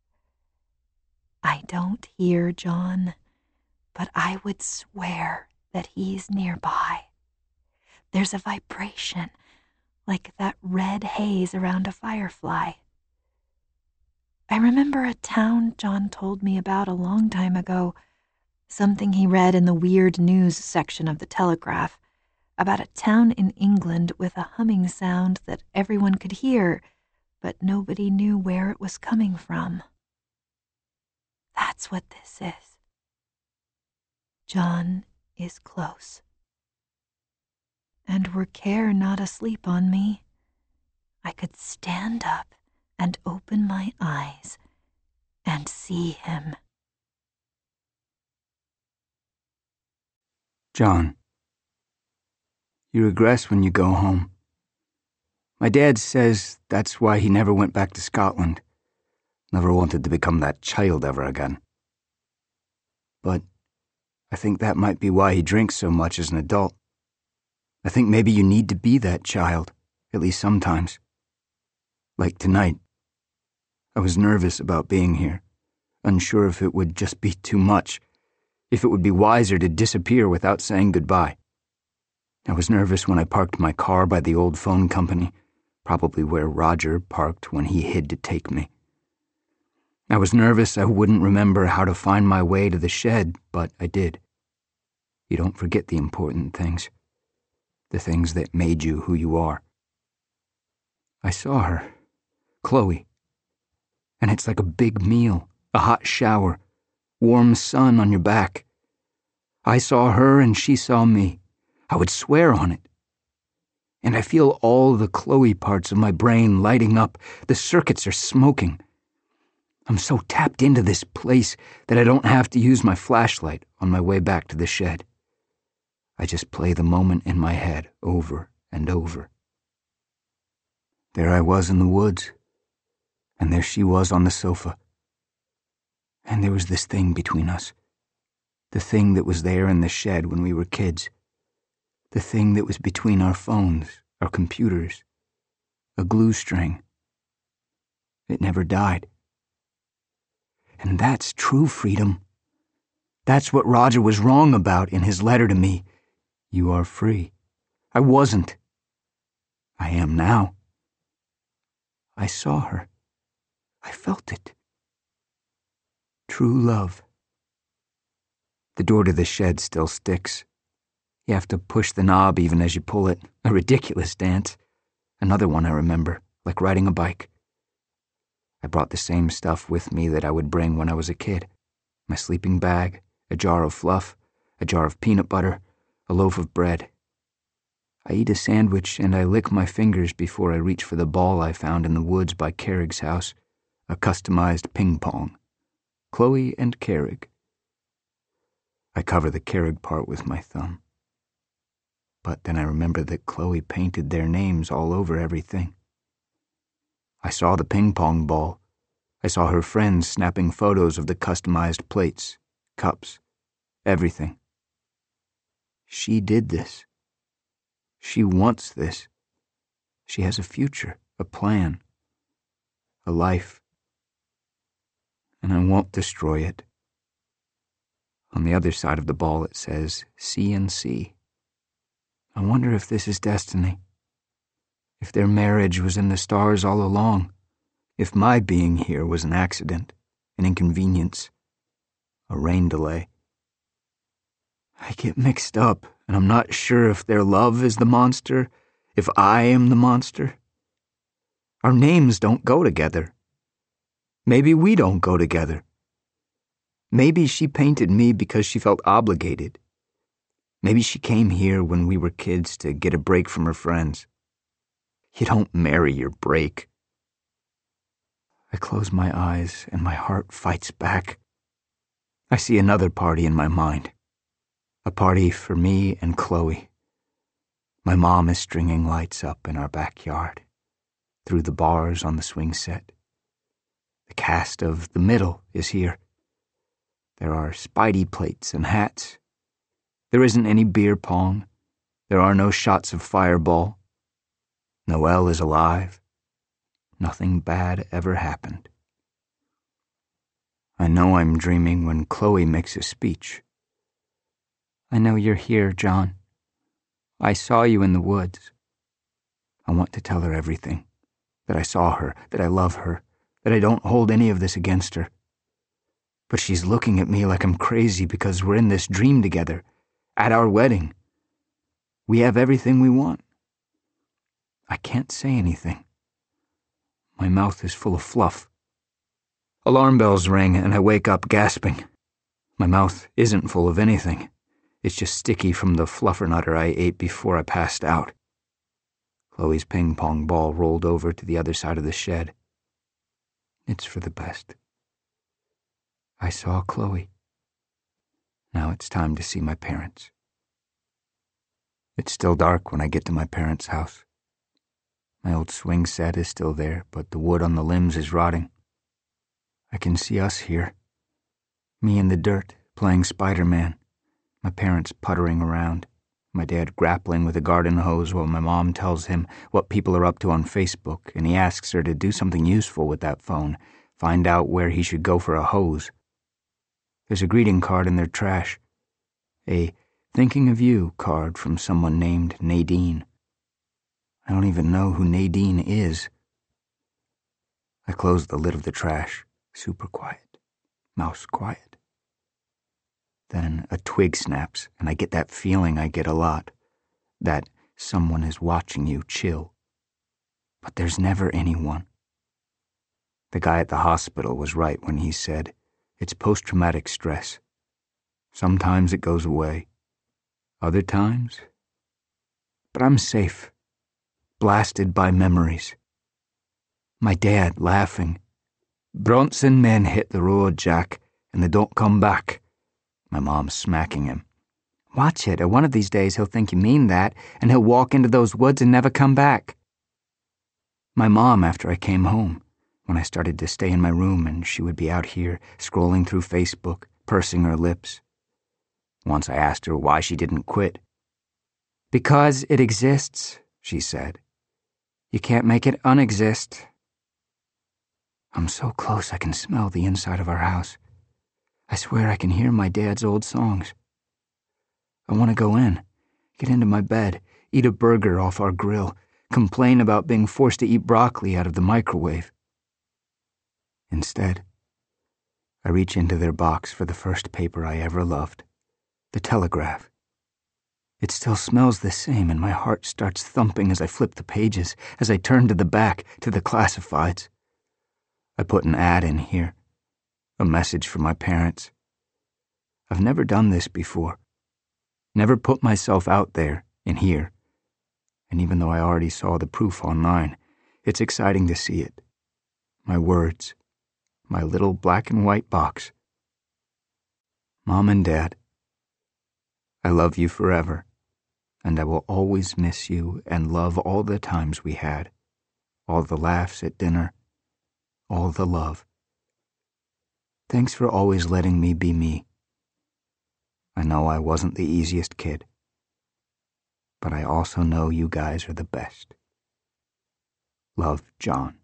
Speaker 1: I don't hear John, but I would swear that he's nearby. There's a vibration, like that red haze around a firefly. I remember a town John told me about a long time ago, something he read in the weird news section of the Telegraph, about a town in England with a humming sound that everyone could hear, but nobody knew where it was coming from. That's what this is. John is close. And were Care not asleep on me, I could stand up and open my eyes and see him.
Speaker 2: John, you regress when you go home. My dad says that's why he never went back to Scotland. Never wanted to become that child ever again. But I think that might be why he drinks so much as an adult. I think maybe you need to be that child, at least sometimes. Like tonight. I was nervous about being here, unsure if it would just be too much, if it would be wiser to disappear without saying goodbye. I was nervous when I parked my car by the old phone company, probably where Roger parked when he hid to take me. I was nervous I wouldn't remember how to find my way to the shed, but I did. You don't forget the important things, the things that made you who you are. I saw her, Chloe, and it's like a big meal, a hot shower, warm sun on your back. I saw her and she saw me. I would swear on it. And I feel all the Chloe parts of my brain lighting up. The circuits are smoking. I'm so tapped into this place that I don't have to use my flashlight on my way back to the shed. I just play the moment in my head over and over. There I was in the woods, and there she was on the sofa. And there was this thing between us. The thing that was there in the shed when we were kids. The thing that was between our phones, our computers. A glue string. It never died. And that's true freedom. That's what Roger was wrong about in his letter to me. You are free. I wasn't. I am now. I saw her. I felt it. True love. The door to the shed still sticks. You have to push the knob even as you pull it. A ridiculous dance. Another one I remember, like riding a bike. I brought the same stuff with me that I would bring when I was a kid. My sleeping bag, a jar of fluff, a jar of peanut butter, a loaf of bread. I eat a sandwich and I lick my fingers before I reach for the ball I found in the woods by Carrick's house, a customized ping pong. Chloe and Carrick. I cover the Carrick part with my thumb. But then I remember that Chloe painted their names all over everything. I saw the ping pong ball. I saw her friends snapping photos of the customized plates, cups, everything. She did this. She wants this. She has a future, a plan, a life. And I won't destroy it. On the other side of the ball it says CNC. I wonder if this is destiny. If their marriage was in the stars all along. If my being here was an accident, an inconvenience, a rain delay. I get mixed up, and I'm not sure if their love is the monster, if I am the monster. Our names don't go together. Maybe we don't go together. Maybe she painted me because she felt obligated. Maybe she came here when we were kids to get a break from her friends. You don't marry your break. I close my eyes and my heart fights back. I see another party in my mind. A party for me and Chloe. My mom is stringing lights up in our backyard, through the bars on the swing set. The cast of The Middle is here. There are Spidey plates and hats. There isn't any beer pong. There are no shots of Fireball. Noelle is alive. Nothing bad ever happened. I know I'm dreaming when Chloe makes a speech. I know you're here, John. I saw you in the woods. I want to tell her everything. That I saw her, that I love her, that I don't hold any of this against her. But she's looking at me like I'm crazy because we're in this dream together, at our wedding. We have everything we want. I can't say anything. My mouth is full of fluff. Alarm bells ring and I wake up gasping. My mouth isn't full of anything. It's just sticky from the fluffernutter I ate before I passed out. Chloe's ping pong ball rolled over to the other side of the shed. It's for the best. I saw Chloe. Now it's time to see my parents. It's still dark when I get to my parents' house. My old swing set is still there, but the wood on the limbs is rotting. I can see us here. Me in the dirt, playing Spider-Man. My parents puttering around. My dad grappling with a garden hose while my mom tells him what people are up to on Facebook, and he asks her to do something useful with that phone, find out where he should go for a hose. There's a greeting card in their trash. A "Thinking of You" card from someone named Nadine. I don't even know who Nadine is. I close the lid of the trash, super quiet, mouse quiet. Then a twig snaps, and I get that feeling I get a lot, that someone is watching you chill. But there's never anyone. The guy at the hospital was right when he said, it's post-traumatic stress. Sometimes it goes away. Other times? But I'm safe. Blasted by memories. My dad laughing. Bronson men hit the road, Jack, and they don't come back. My mom's smacking him. Watch it, or one of these days he'll think you mean that, and he'll walk into those woods and never come back. My mom, after I came home, when I started to stay in my room and she would be out here scrolling through Facebook, pursing her lips. Once I asked her why she didn't quit. Because it exists, she said. You can't make it unexist. I'm so close I can smell the inside of our house. I swear I can hear my dad's old songs. I want to go in, get into my bed, eat a burger off our grill, complain about being forced to eat broccoli out of the microwave. Instead, I reach into their box for the first paper I ever loved, the Telegraph. It still smells the same, and my heart starts thumping as I flip the pages, as I turn to the back, to the classifieds. I put an ad in here, a message for my parents. I've never done this before, never put myself out there in here, and even though I already saw the proof online, it's exciting to see it. My words, my little black and white box. Mom and Dad, I love you forever, and I will always miss you and love all the times we had, all the laughs at dinner, all the love. Thanks for always letting me be me. I know I wasn't the easiest kid, but I also know you guys are the best. Love, John.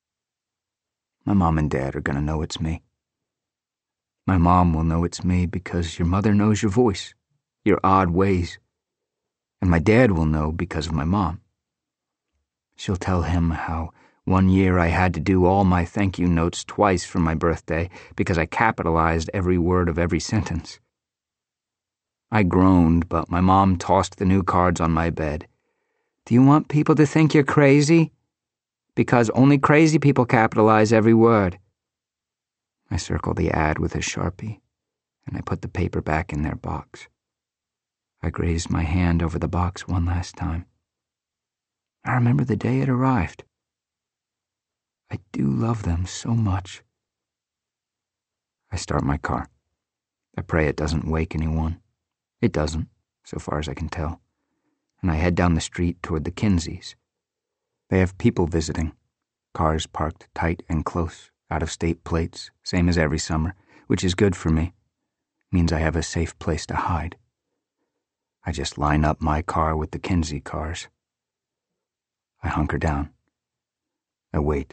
Speaker 2: My mom and dad are gonna know it's me. My mom will know it's me because your mother knows your voice, your odd ways. And my dad will know because of my mom. She'll tell him how one year I had to do all my thank you notes twice for my birthday because I capitalized every word of every sentence. I groaned, but my mom tossed the new cards on my bed. Do you want people to think you're crazy? Because only crazy people capitalize every word. I circled the ad with a Sharpie, and I put the paper back in their box. I grazed my hand over the box one last time. I remember the day it arrived. I do love them so much. I start my car. I pray it doesn't wake anyone. It doesn't, so far as I can tell. And I head down the street toward the Kinseys. They have people visiting. Cars parked tight and close, out-of-state plates, same as every summer, which is good for me. Means I have a safe place to hide. I just line up my car with the Kinsey cars. I hunker down. I wait.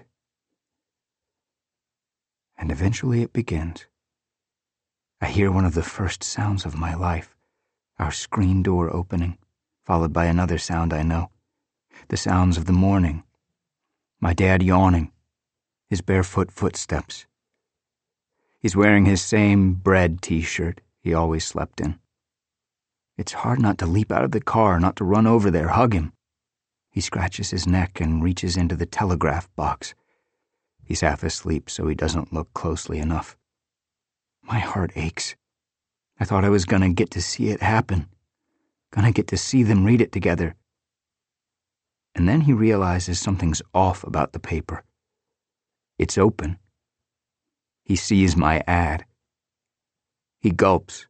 Speaker 2: And eventually it begins. I hear one of the first sounds of my life, our screen door opening, followed by another sound I know, the sounds of the morning, my dad yawning, his barefoot footsteps. He's wearing his same bread t-shirt he always slept in. It's hard not to leap out of the car, not to run over there, hug him. He scratches his neck and reaches into the telegraph box. He's half asleep, so he doesn't look closely enough. My heart aches. I thought I was gonna get to see it happen. Gonna get to see them read it together. And then he realizes something's off about the paper. It's open. He sees my ad. He gulps.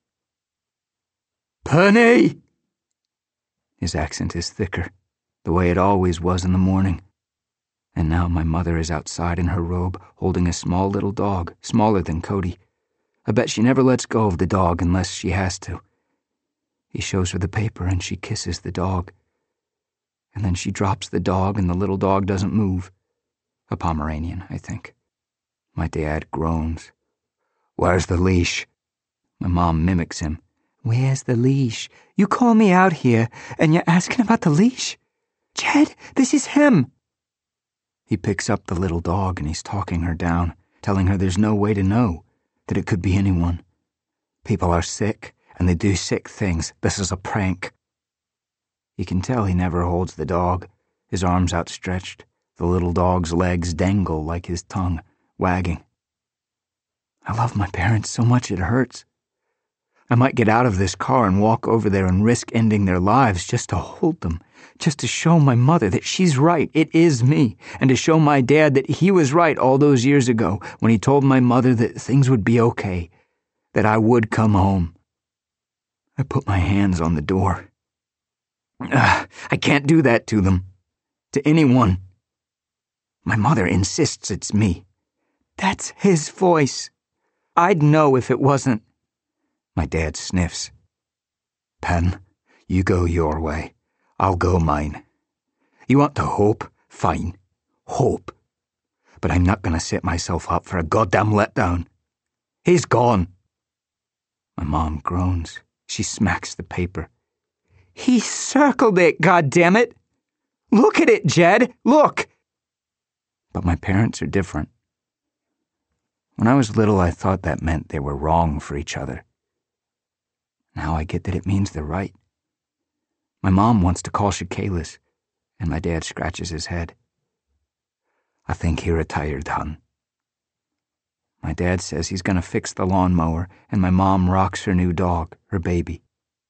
Speaker 2: Penny! His accent is thicker, the way it always was in the morning. And now my mother is outside in her robe, holding a small little dog, smaller than Cody. I bet she never lets go of the dog unless she has to. He shows her the paper and she kisses the dog. And then she drops the dog and the little dog doesn't move. A Pomeranian, I think. My dad groans. Where's the leash? My mom mimics him. Where's the leash? You call me out here, and you're asking about the leash? Jed, this is him. He picks up the little dog and he's talking her down, telling her there's no way to know, that it could be anyone. People are sick, and they do sick things. This is a prank. You can tell he never holds the dog, his arms outstretched. The little dog's legs dangle like his tongue, wagging. I love my parents so much it hurts. I might get out of this car and walk over there and risk ending their lives just to hold them, just to show my mother that she's right, it is me, and to show my dad that he was right all those years ago when he told my mother that things would be okay, that I would come home. I put my hands on the door. I can't do that to them, to anyone. My mother insists it's me. That's his voice. I'd know if it wasn't. My dad sniffs. Pen, you go your way. I'll go mine. You want to hope? Fine. Hope. But I'm not going to set myself up for a goddamn letdown. He's gone. My mom groans. She smacks the paper. He circled it, goddammit! Look at it, Jed! Look! But my parents are different. When I was little, I thought that meant they were wrong for each other. Now I get that it means they're right. My mom wants to call Shakalis, and my dad scratches his head. I think he retired, hun. My dad says he's gonna fix the lawnmower, and my mom rocks her new dog, her baby.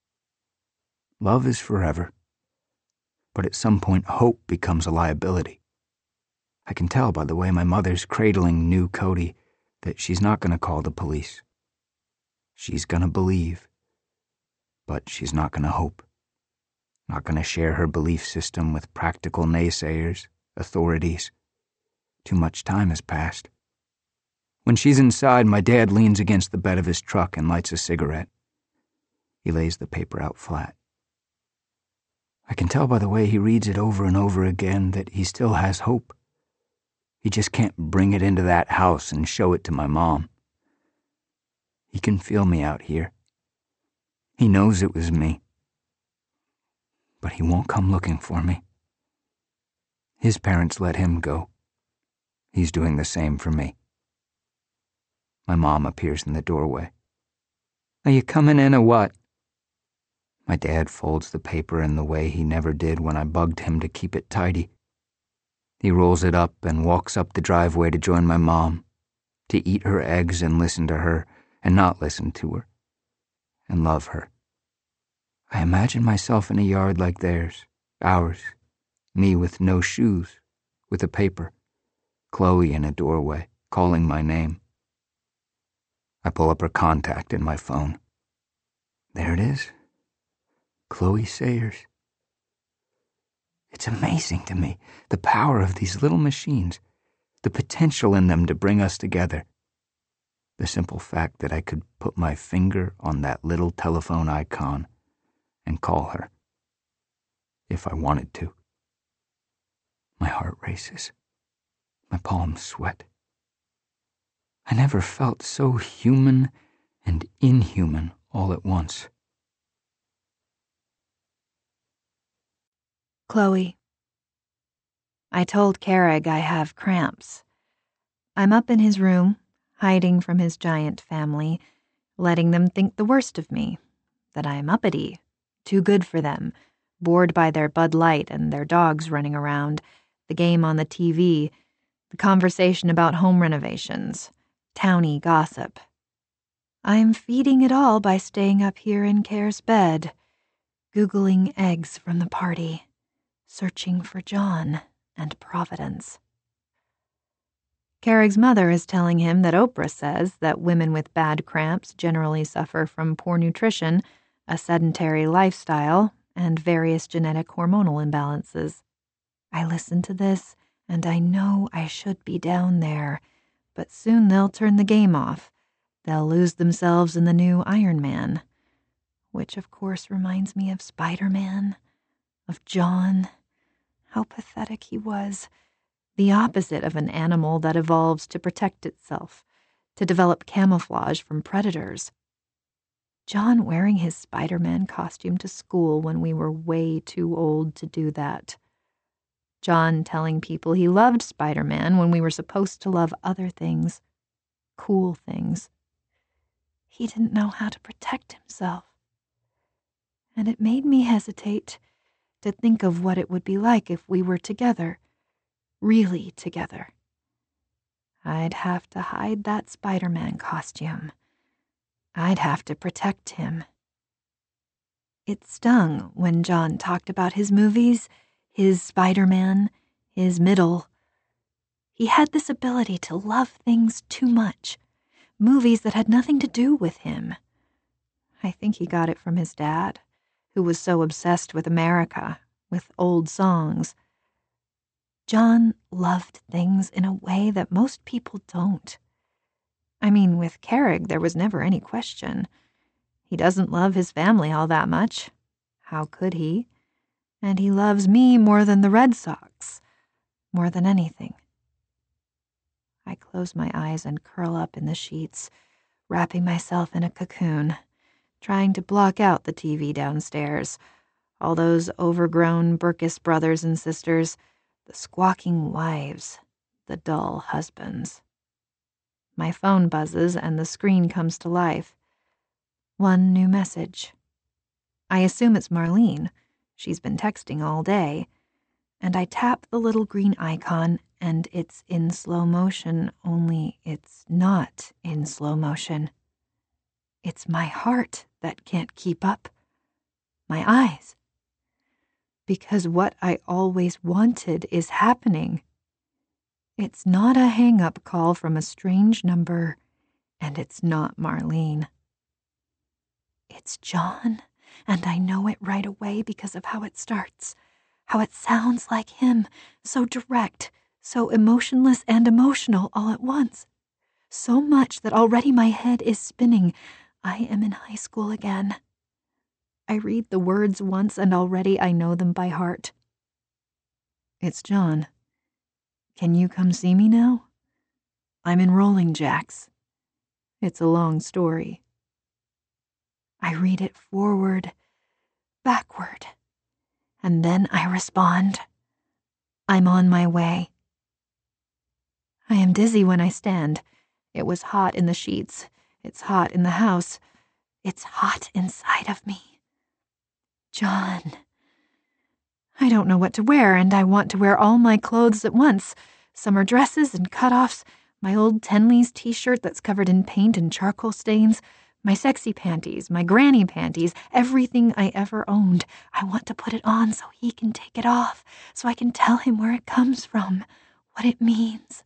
Speaker 2: Love is forever, but at some point hope becomes a liability. I can tell by the way my mother's cradling new Cody that she's not gonna call the police. She's gonna believe, but she's not gonna hope. Not gonna share her belief system with practical naysayers, authorities. Too much time has passed. When she's inside, my dad leans against the bed of his truck and lights a cigarette. He lays the paper out flat. I can tell by the way he reads it over and over again that he still has hope. He just can't bring it into that house and show it to my mom. He can feel me out here. He knows it was me. But he won't come looking for me. His parents let him go. He's doing the same for me. My mom appears in the doorway. Are you coming in or what? My dad folds the paper in the way he never did when I bugged him to keep it tidy. He rolls it up and walks up the driveway to join my mom, to eat her eggs and listen to her and not listen to her, and love her. I imagine myself in a yard like theirs, ours, me with no shoes, with a paper, Chloe in a doorway, calling my name. I pull up her contact in my phone. There it is. Chloe Sayers. It's amazing to me, the power of these little machines, the potential in them to bring us together. The simple fact that I could put my finger on that little telephone icon and call her, if I wanted to. My heart races. My palms sweat. I never felt so human and inhuman all at once.
Speaker 1: Chloe. I told Carrig I have cramps. I'm up in his room, hiding from his giant family, letting them think the worst of me, that I'm uppity, too good for them, bored by their Bud Light and their dogs running around, the game on the TV, the conversation about home renovations, towny gossip. I'm feeding it all by staying up here in Care's bed, Googling eggs from the party, searching for John and Providence. Carrick's mother is telling him that Oprah says that women with bad cramps generally suffer from poor nutrition, a sedentary lifestyle, and various genetic hormonal imbalances. I listen to this, and I know I should be down there, but soon they'll turn the game off. They'll lose themselves in the new Iron Man, which of course reminds me of Spider-Man, of John. How pathetic he was. The opposite of an animal that evolves to protect itself, to develop camouflage from predators. John wearing his Spider-Man costume to school when we were way too old to do that. John telling people he loved Spider-Man when we were supposed to love other things, cool things. He didn't know how to protect himself. And it made me hesitate to think of what it would be like if we were together, really together. I'd have to hide that Spider-Man costume. I'd have to protect him. It stung when John talked about his movies, his Spider-Man, his middle. He had this ability to love things too much, movies that had nothing to do with him. I think he got it from his dad, who was so obsessed with America, with old songs. John loved things in a way that most people don't. I mean, with Carrig, there was never any question. He doesn't love his family all that much. How could he? And he loves me more than the Red Sox, more than anything. I close my eyes and curl up in the sheets, wrapping myself in a cocoon, trying to block out the TV downstairs, all those overgrown Burkus brothers and sisters, the squawking wives, the dull husbands. My phone buzzes and the screen comes to life. One new message. I assume it's Marlene. She's been texting all day. And I tap the little green icon, and it's in slow motion, only it's not in slow motion. It's my heart that can't keep up. My eyes. Because what I always wanted is happening. It's not a hang-up call from a strange number, and it's not Marlene. It's John, and I know it right away because of how it starts, how it sounds like him, so direct, so emotionless and emotional all at once. So much that already my head is spinning. I am in high school again. I read the words once and already I know them by heart. It's John. Can you come see me now? I'm in Rolling Jacks. It's a long story. I read it forward, backward, and then I respond. I'm on my way. I am dizzy when I stand. It was hot in the sheets. It's hot in the house. It's hot inside of me. John. I don't know what to wear, and I want to wear all my clothes at once. Summer dresses and cutoffs, my old Tenley's t-shirt that's covered in paint and charcoal stains, my sexy panties, my granny panties, everything I ever owned. I want to put it on so he can take it off, so I can tell him where it comes from, what it means.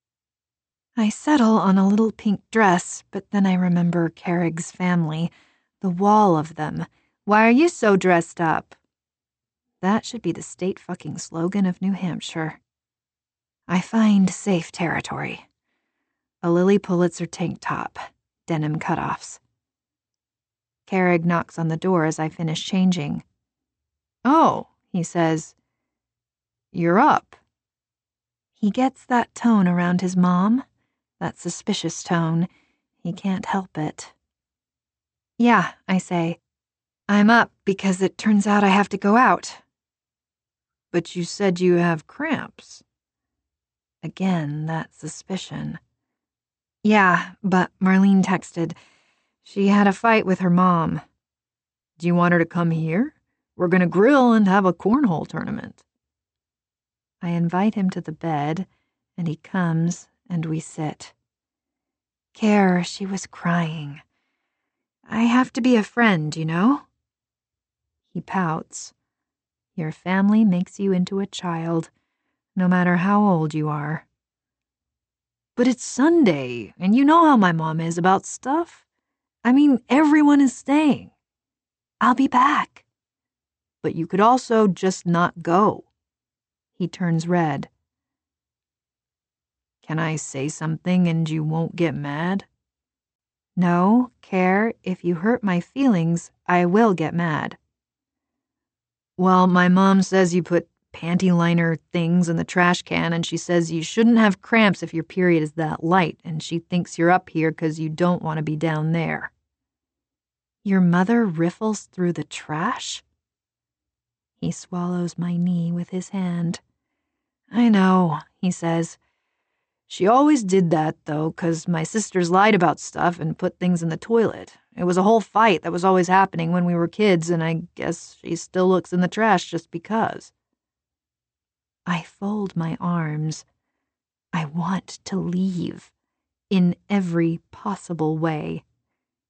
Speaker 1: I settle on a little pink dress, but then I remember Carrig's family, the wall of them. Why are you so dressed up? That should be the state fucking slogan of New Hampshire. I find safe territory. A Lily Pulitzer tank top, denim cutoffs. Carrig knocks on the door as I finish changing. Oh, he says, you're up. He gets that tone around his mom, that suspicious tone. He can't help it. Yeah, I say. I'm up because it turns out I have to go out. But you said you have cramps. Again, that suspicion. Yeah, but Marlene texted. She had a fight with her mom. Do you want her to come here? We're going to grill and have a cornhole tournament. I invite him to the bed, and he comes, and we sit. Care, she was crying. I have to be a friend, you know? He pouts. Your family makes you into a child, no matter how old you are. But it's Sunday, and you know how my mom is about stuff. I mean, everyone is staying. I'll be back. But you could also just not go. He turns red. Can I say something and you won't get mad? No, Care, if you hurt my feelings, I will get mad. Well, my mom says you put panty liner things in the trash can, and she says you shouldn't have cramps if your period is that light, and she thinks you're up here because you don't want to be down there. Your mother riffles through the trash? He swallows my knee with his hand. I know, he says. She always did that, though, 'cause my sisters lied about stuff and put things in the toilet. It was a whole fight that was always happening when we were kids, and I guess she still looks in the trash just because. I fold my arms. I want to leave. In every possible way.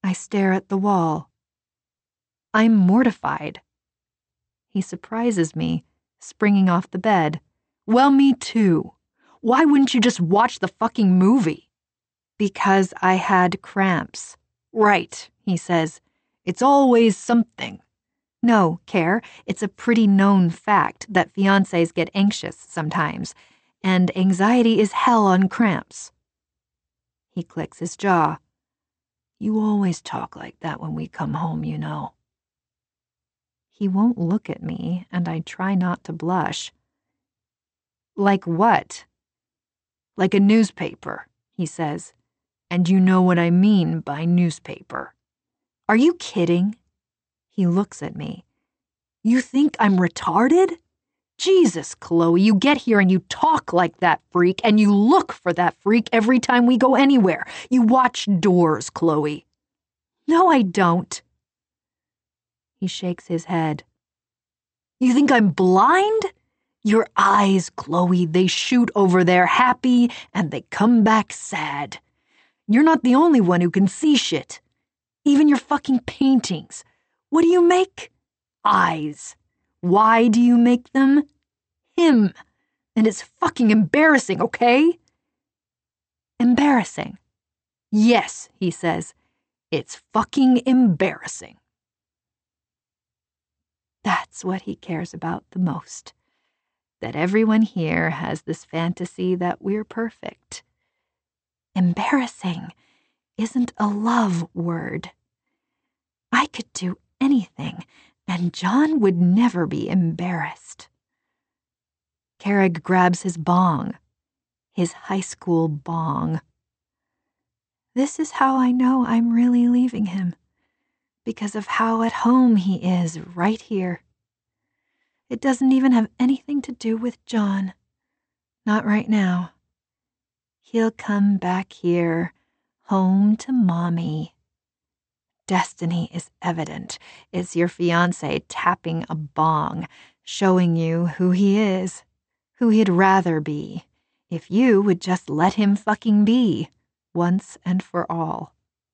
Speaker 1: I stare at the wall. I'm mortified. He surprises me, springing off the bed. Well, me too. Why wouldn't you just watch the fucking movie? Because I had cramps. Right, he says. It's always something. No, Care, it's a pretty known fact that fiancés get anxious sometimes, and anxiety is hell on cramps. He clicks his jaw. You always talk like that when we come home, you know. He won't look at me, and I try not to blush. Like what? Like a newspaper, he says. And you know what I mean by newspaper. Are you kidding? He looks at me. You think I'm retarded? Jesus, Chloe, you get here and you talk like that freak, and you look for that freak every time we go anywhere. You watch Doors, Chloe. No, I don't. He shakes his head. You think I'm blind? Your eyes, Chloe, they shoot over there happy and they come back sad. You're not the only one who can see shit. Even your fucking paintings. What do you make? Eyes. Why do you make them? Him. And it's fucking embarrassing, okay? Embarrassing. Yes, he says. It's fucking embarrassing. That's what he cares about the most. That everyone here has this fantasy that we're perfect. Embarrassing isn't a love word. I could do anything, and John would never be embarrassed. Carrig grabs his bong, his high school bong. This is how I know I'm really leaving him, because of how at home he is right here. It doesn't even have anything to do with John. Not right now. He'll come back here, home to Mommy. Destiny is evident. It's your fiancé tapping a bong, showing you who he is, who he'd rather be, if you would just let him fucking be, once and for all.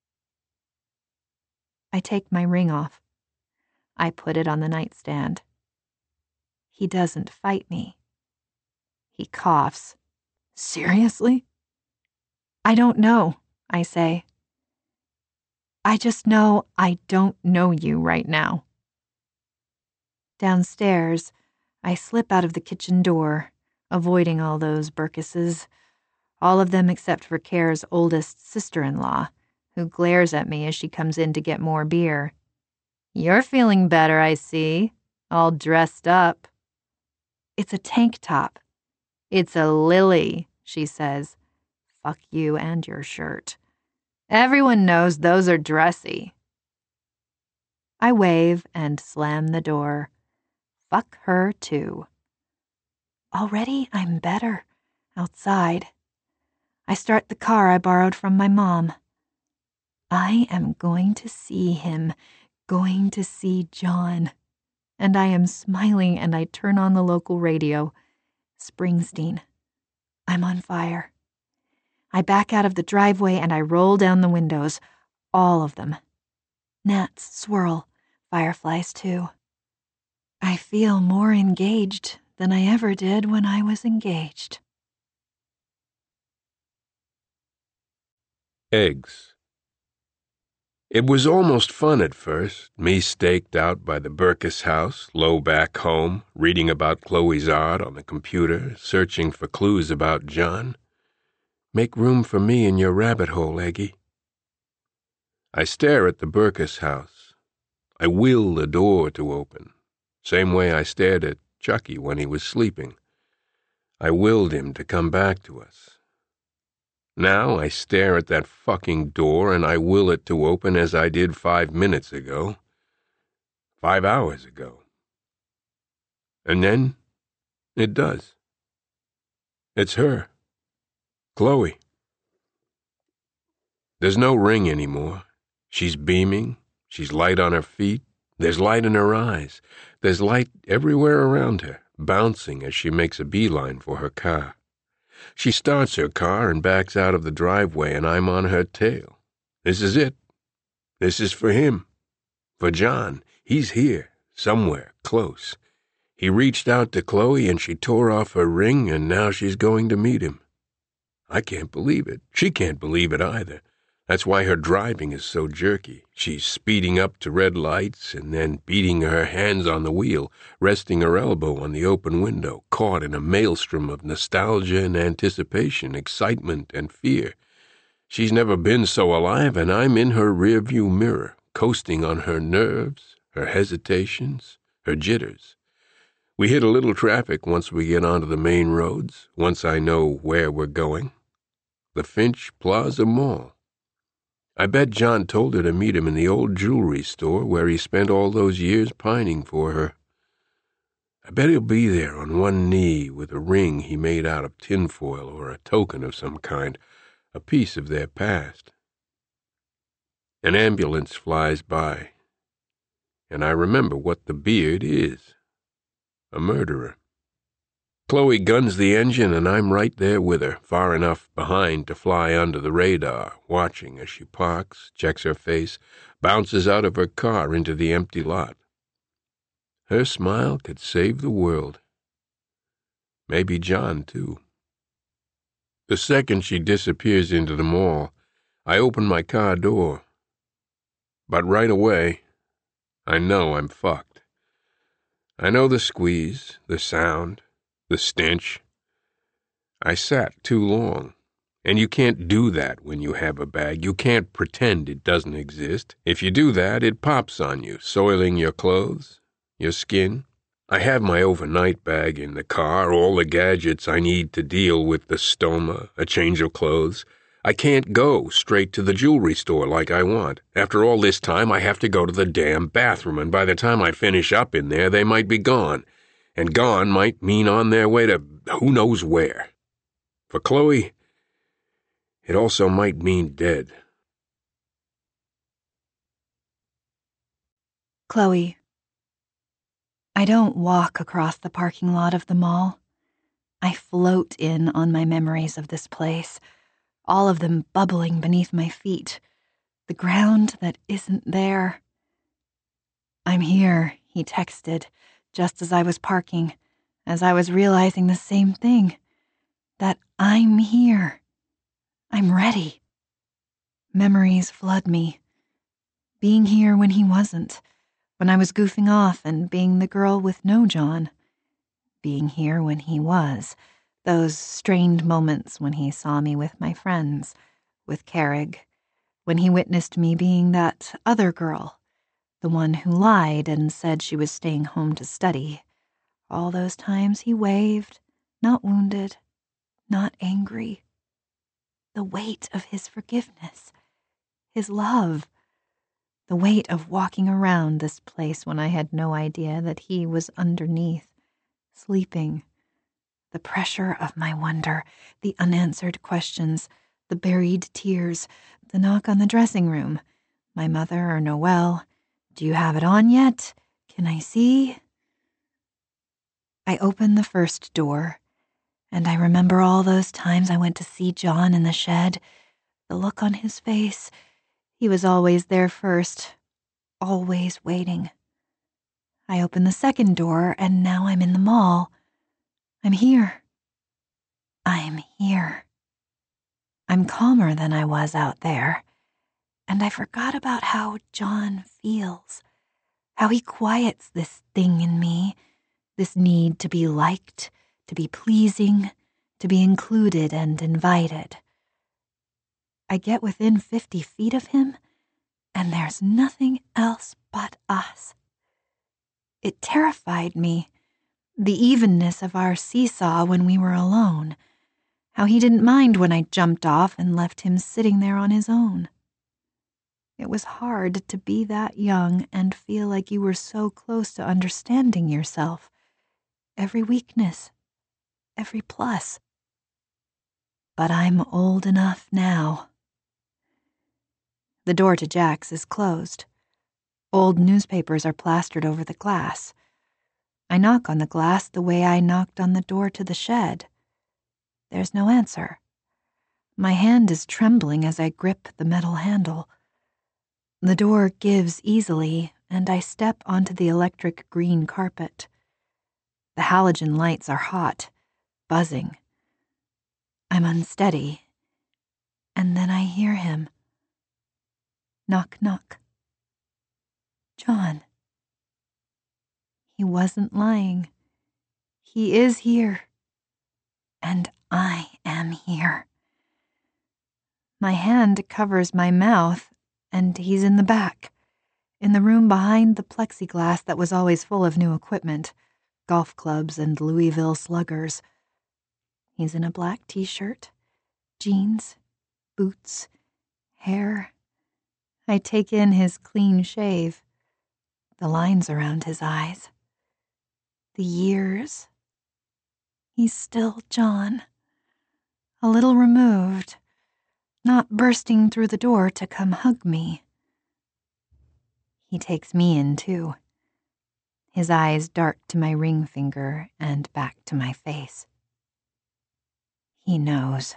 Speaker 1: I take my ring off. I put it on the nightstand. He doesn't fight me. He coughs. Seriously? I don't know, I say. I just know I don't know you right now. Downstairs, I slip out of the kitchen door, avoiding all those Burkesses, all of them except for Care's oldest sister-in-law, who glares at me as she comes in to get more beer. You're feeling better, I see, all dressed up. It's a tank top. It's a lily, she says. Fuck you and your shirt. Everyone knows those are dressy. I wave and slam the door. Fuck her, too. Already I'm better, outside. I start the car I borrowed from my mom. I am going to see him, going to see John. And I am smiling and I turn on the local radio. Springsteen. I'm on fire. I back out of the driveway and I roll down the windows, all of them. Gnats swirl, fireflies too. I feel more engaged than I ever did when I was engaged.
Speaker 3: Eggs. It was almost fun at first, me staked out by the Burkes house, low back home, reading about Chloe's art on the computer, searching for clues about John. Make room for me in your rabbit hole, Eggie. I stare at the Burkes house. I will the door to open, same way I stared at Chucky when he was sleeping. I willed him to come back to us. Now I stare at that fucking door and I will it to open as I did 5 minutes ago. 5 hours ago. And then it does. It's her. Chloe. There's no ring anymore. She's beaming. She's light on her feet. There's light in her eyes. There's light everywhere around her, bouncing as she makes a beeline for her car. She starts her car and backs out of the driveway, and I'm on her tail. This is it. This is for him. For John. He's here, somewhere, close. He reached out to Chloe and she tore off her ring and now she's going to meet him. I can't believe it. She can't believe it either. That's why her driving is so jerky. She's speeding up to red lights and then beating her hands on the wheel, resting her elbow on the open window, caught in a maelstrom of nostalgia and anticipation, excitement and fear. She's never been so alive, and I'm in her rearview mirror, coasting on her nerves, her hesitations, her jitters. We hit a little traffic once we get onto the main roads, once I know where we're going. The Finch Plaza Mall. I bet John told her to meet him in the old jewelry store where he spent all those years pining for her. I bet he'll be there on one knee with a ring he made out of tinfoil or a token of some kind, a piece of their past. An ambulance flies by, and I remember what the beard is. A murderer. Chloe guns the engine, and I'm right there with her, far enough behind to fly under the radar, watching as she parks, checks her face, bounces out of her car into the empty lot. Her smile could save the world. Maybe John, too. The second she disappears into the mall, I open my car door. But right away, I know I'm fucked. I know the squeeze, the sound, the stench. I sat too long, and you can't do that when you have a bag. You can't pretend it doesn't exist. If you do that, it pops on you, soiling your clothes, your skin. I have my overnight bag in the car, all the gadgets I need to deal with the stoma, a change of clothes. I can't go straight to the jewelry store like I want. After all this time, I have to go to the damn bathroom, and by the time I finish up in there, they might be gone. And gone might mean on their way to who knows where. For Chloe, it also might mean dead.
Speaker 1: Chloe, I don't walk across the parking lot of the mall. I float in on my memories of this place, all of them bubbling beneath my feet, the ground that isn't there. "I'm here," he texted, just as I was parking, as I was realizing the same thing, that I'm here. I'm ready. Memories flood me. Being here when he wasn't, when I was goofing off and being the girl with no John. Being here when he was, those strained moments when he saw me with my friends, with Carrig, when he witnessed me being that other girl, the one who lied and said she was staying home to study. All those times he waved, not wounded, not angry. The weight of his forgiveness, his love. The weight of walking around this place when I had no idea that he was underneath, sleeping. The pressure of my wonder, the unanswered questions, the buried tears, the knock on the dressing room. My mother or Noelle. "Do you have it on yet? Can I see?" I open the first door, and I remember all those times I went to see John in the shed, the look on his face. He was always there first, always waiting. I open the second door, and now I'm in the mall. I'm here. I'm here. I'm calmer than I was out there, and I forgot about how John feels, how he quiets this thing in me, this need to be liked, to be pleasing, to be included and invited. I get within 50 feet of him, and there's nothing else but us. It terrified me, the evenness of our seesaw when we were alone, how he didn't mind when I jumped off and left him sitting there on his own. It was hard to be that young and feel like you were so close to understanding yourself, every weakness, every plus. But I'm old enough now. The door to Jack's is closed. Old newspapers are plastered over the glass. I knock on the glass the way I knocked on the door to the shed. There's no answer. My hand is trembling as I grip the metal handle. The door gives easily, and I step onto the electric green carpet. The halogen lights are hot, buzzing. I'm unsteady, and then I hear him. Knock, knock. John. He wasn't lying. He is here. And I am here. My hand covers my mouth, and he's in the back, in the room behind the plexiglass that was always full of new equipment, golf clubs and Louisville sluggers. He's in a black t-shirt, jeans, boots, hair. I take in his clean shave, the lines around his eyes, the years. He's still John, a little removed, not bursting through the door to come hug me. He takes me in, too. His eyes dart to my ring finger and back to my face. He knows.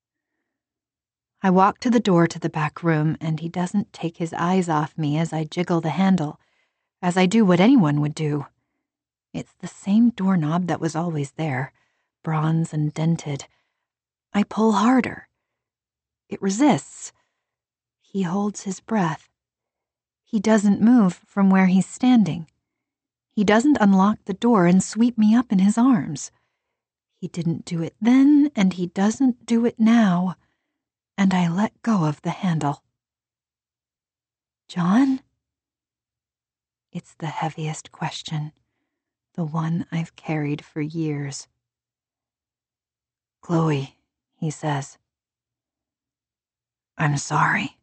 Speaker 1: I walk to the door to the back room, and he doesn't take his eyes off me as I jiggle the handle, as I do what anyone would do. It's the same doorknob that was always there, bronze and dented. I pull harder. It resists. He holds his breath. He doesn't move from where he's standing. He doesn't unlock the door and sweep me up in his arms. He didn't do it then, and he doesn't do it now, and I let go of the handle. John? It's the heaviest question, the one I've carried for years. Chloe, he says. I'm sorry.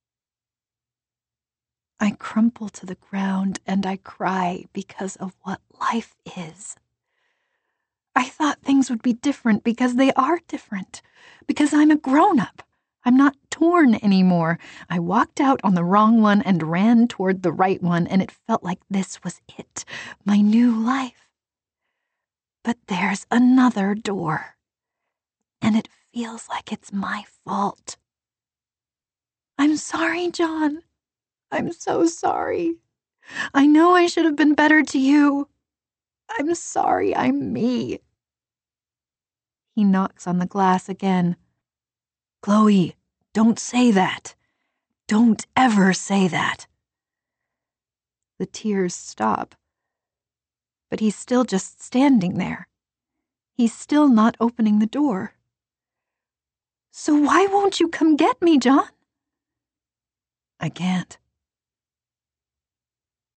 Speaker 1: I crumple to the ground and I cry because of what life is. I thought things would be different because they are different, because I'm a grown-up. I'm not torn anymore. I walked out on the wrong one and ran toward the right one, and it felt like this was it, my new life. But there's another door, and it feels like it's my fault. I'm sorry, John. I'm so sorry. I know I should have been better to you. I'm sorry I'm me. He knocks on the glass again. Chloe, don't say that. Don't ever say that. The tears stop. But he's still just standing there. He's still not opening the door. So why won't you come get me, John? I can't.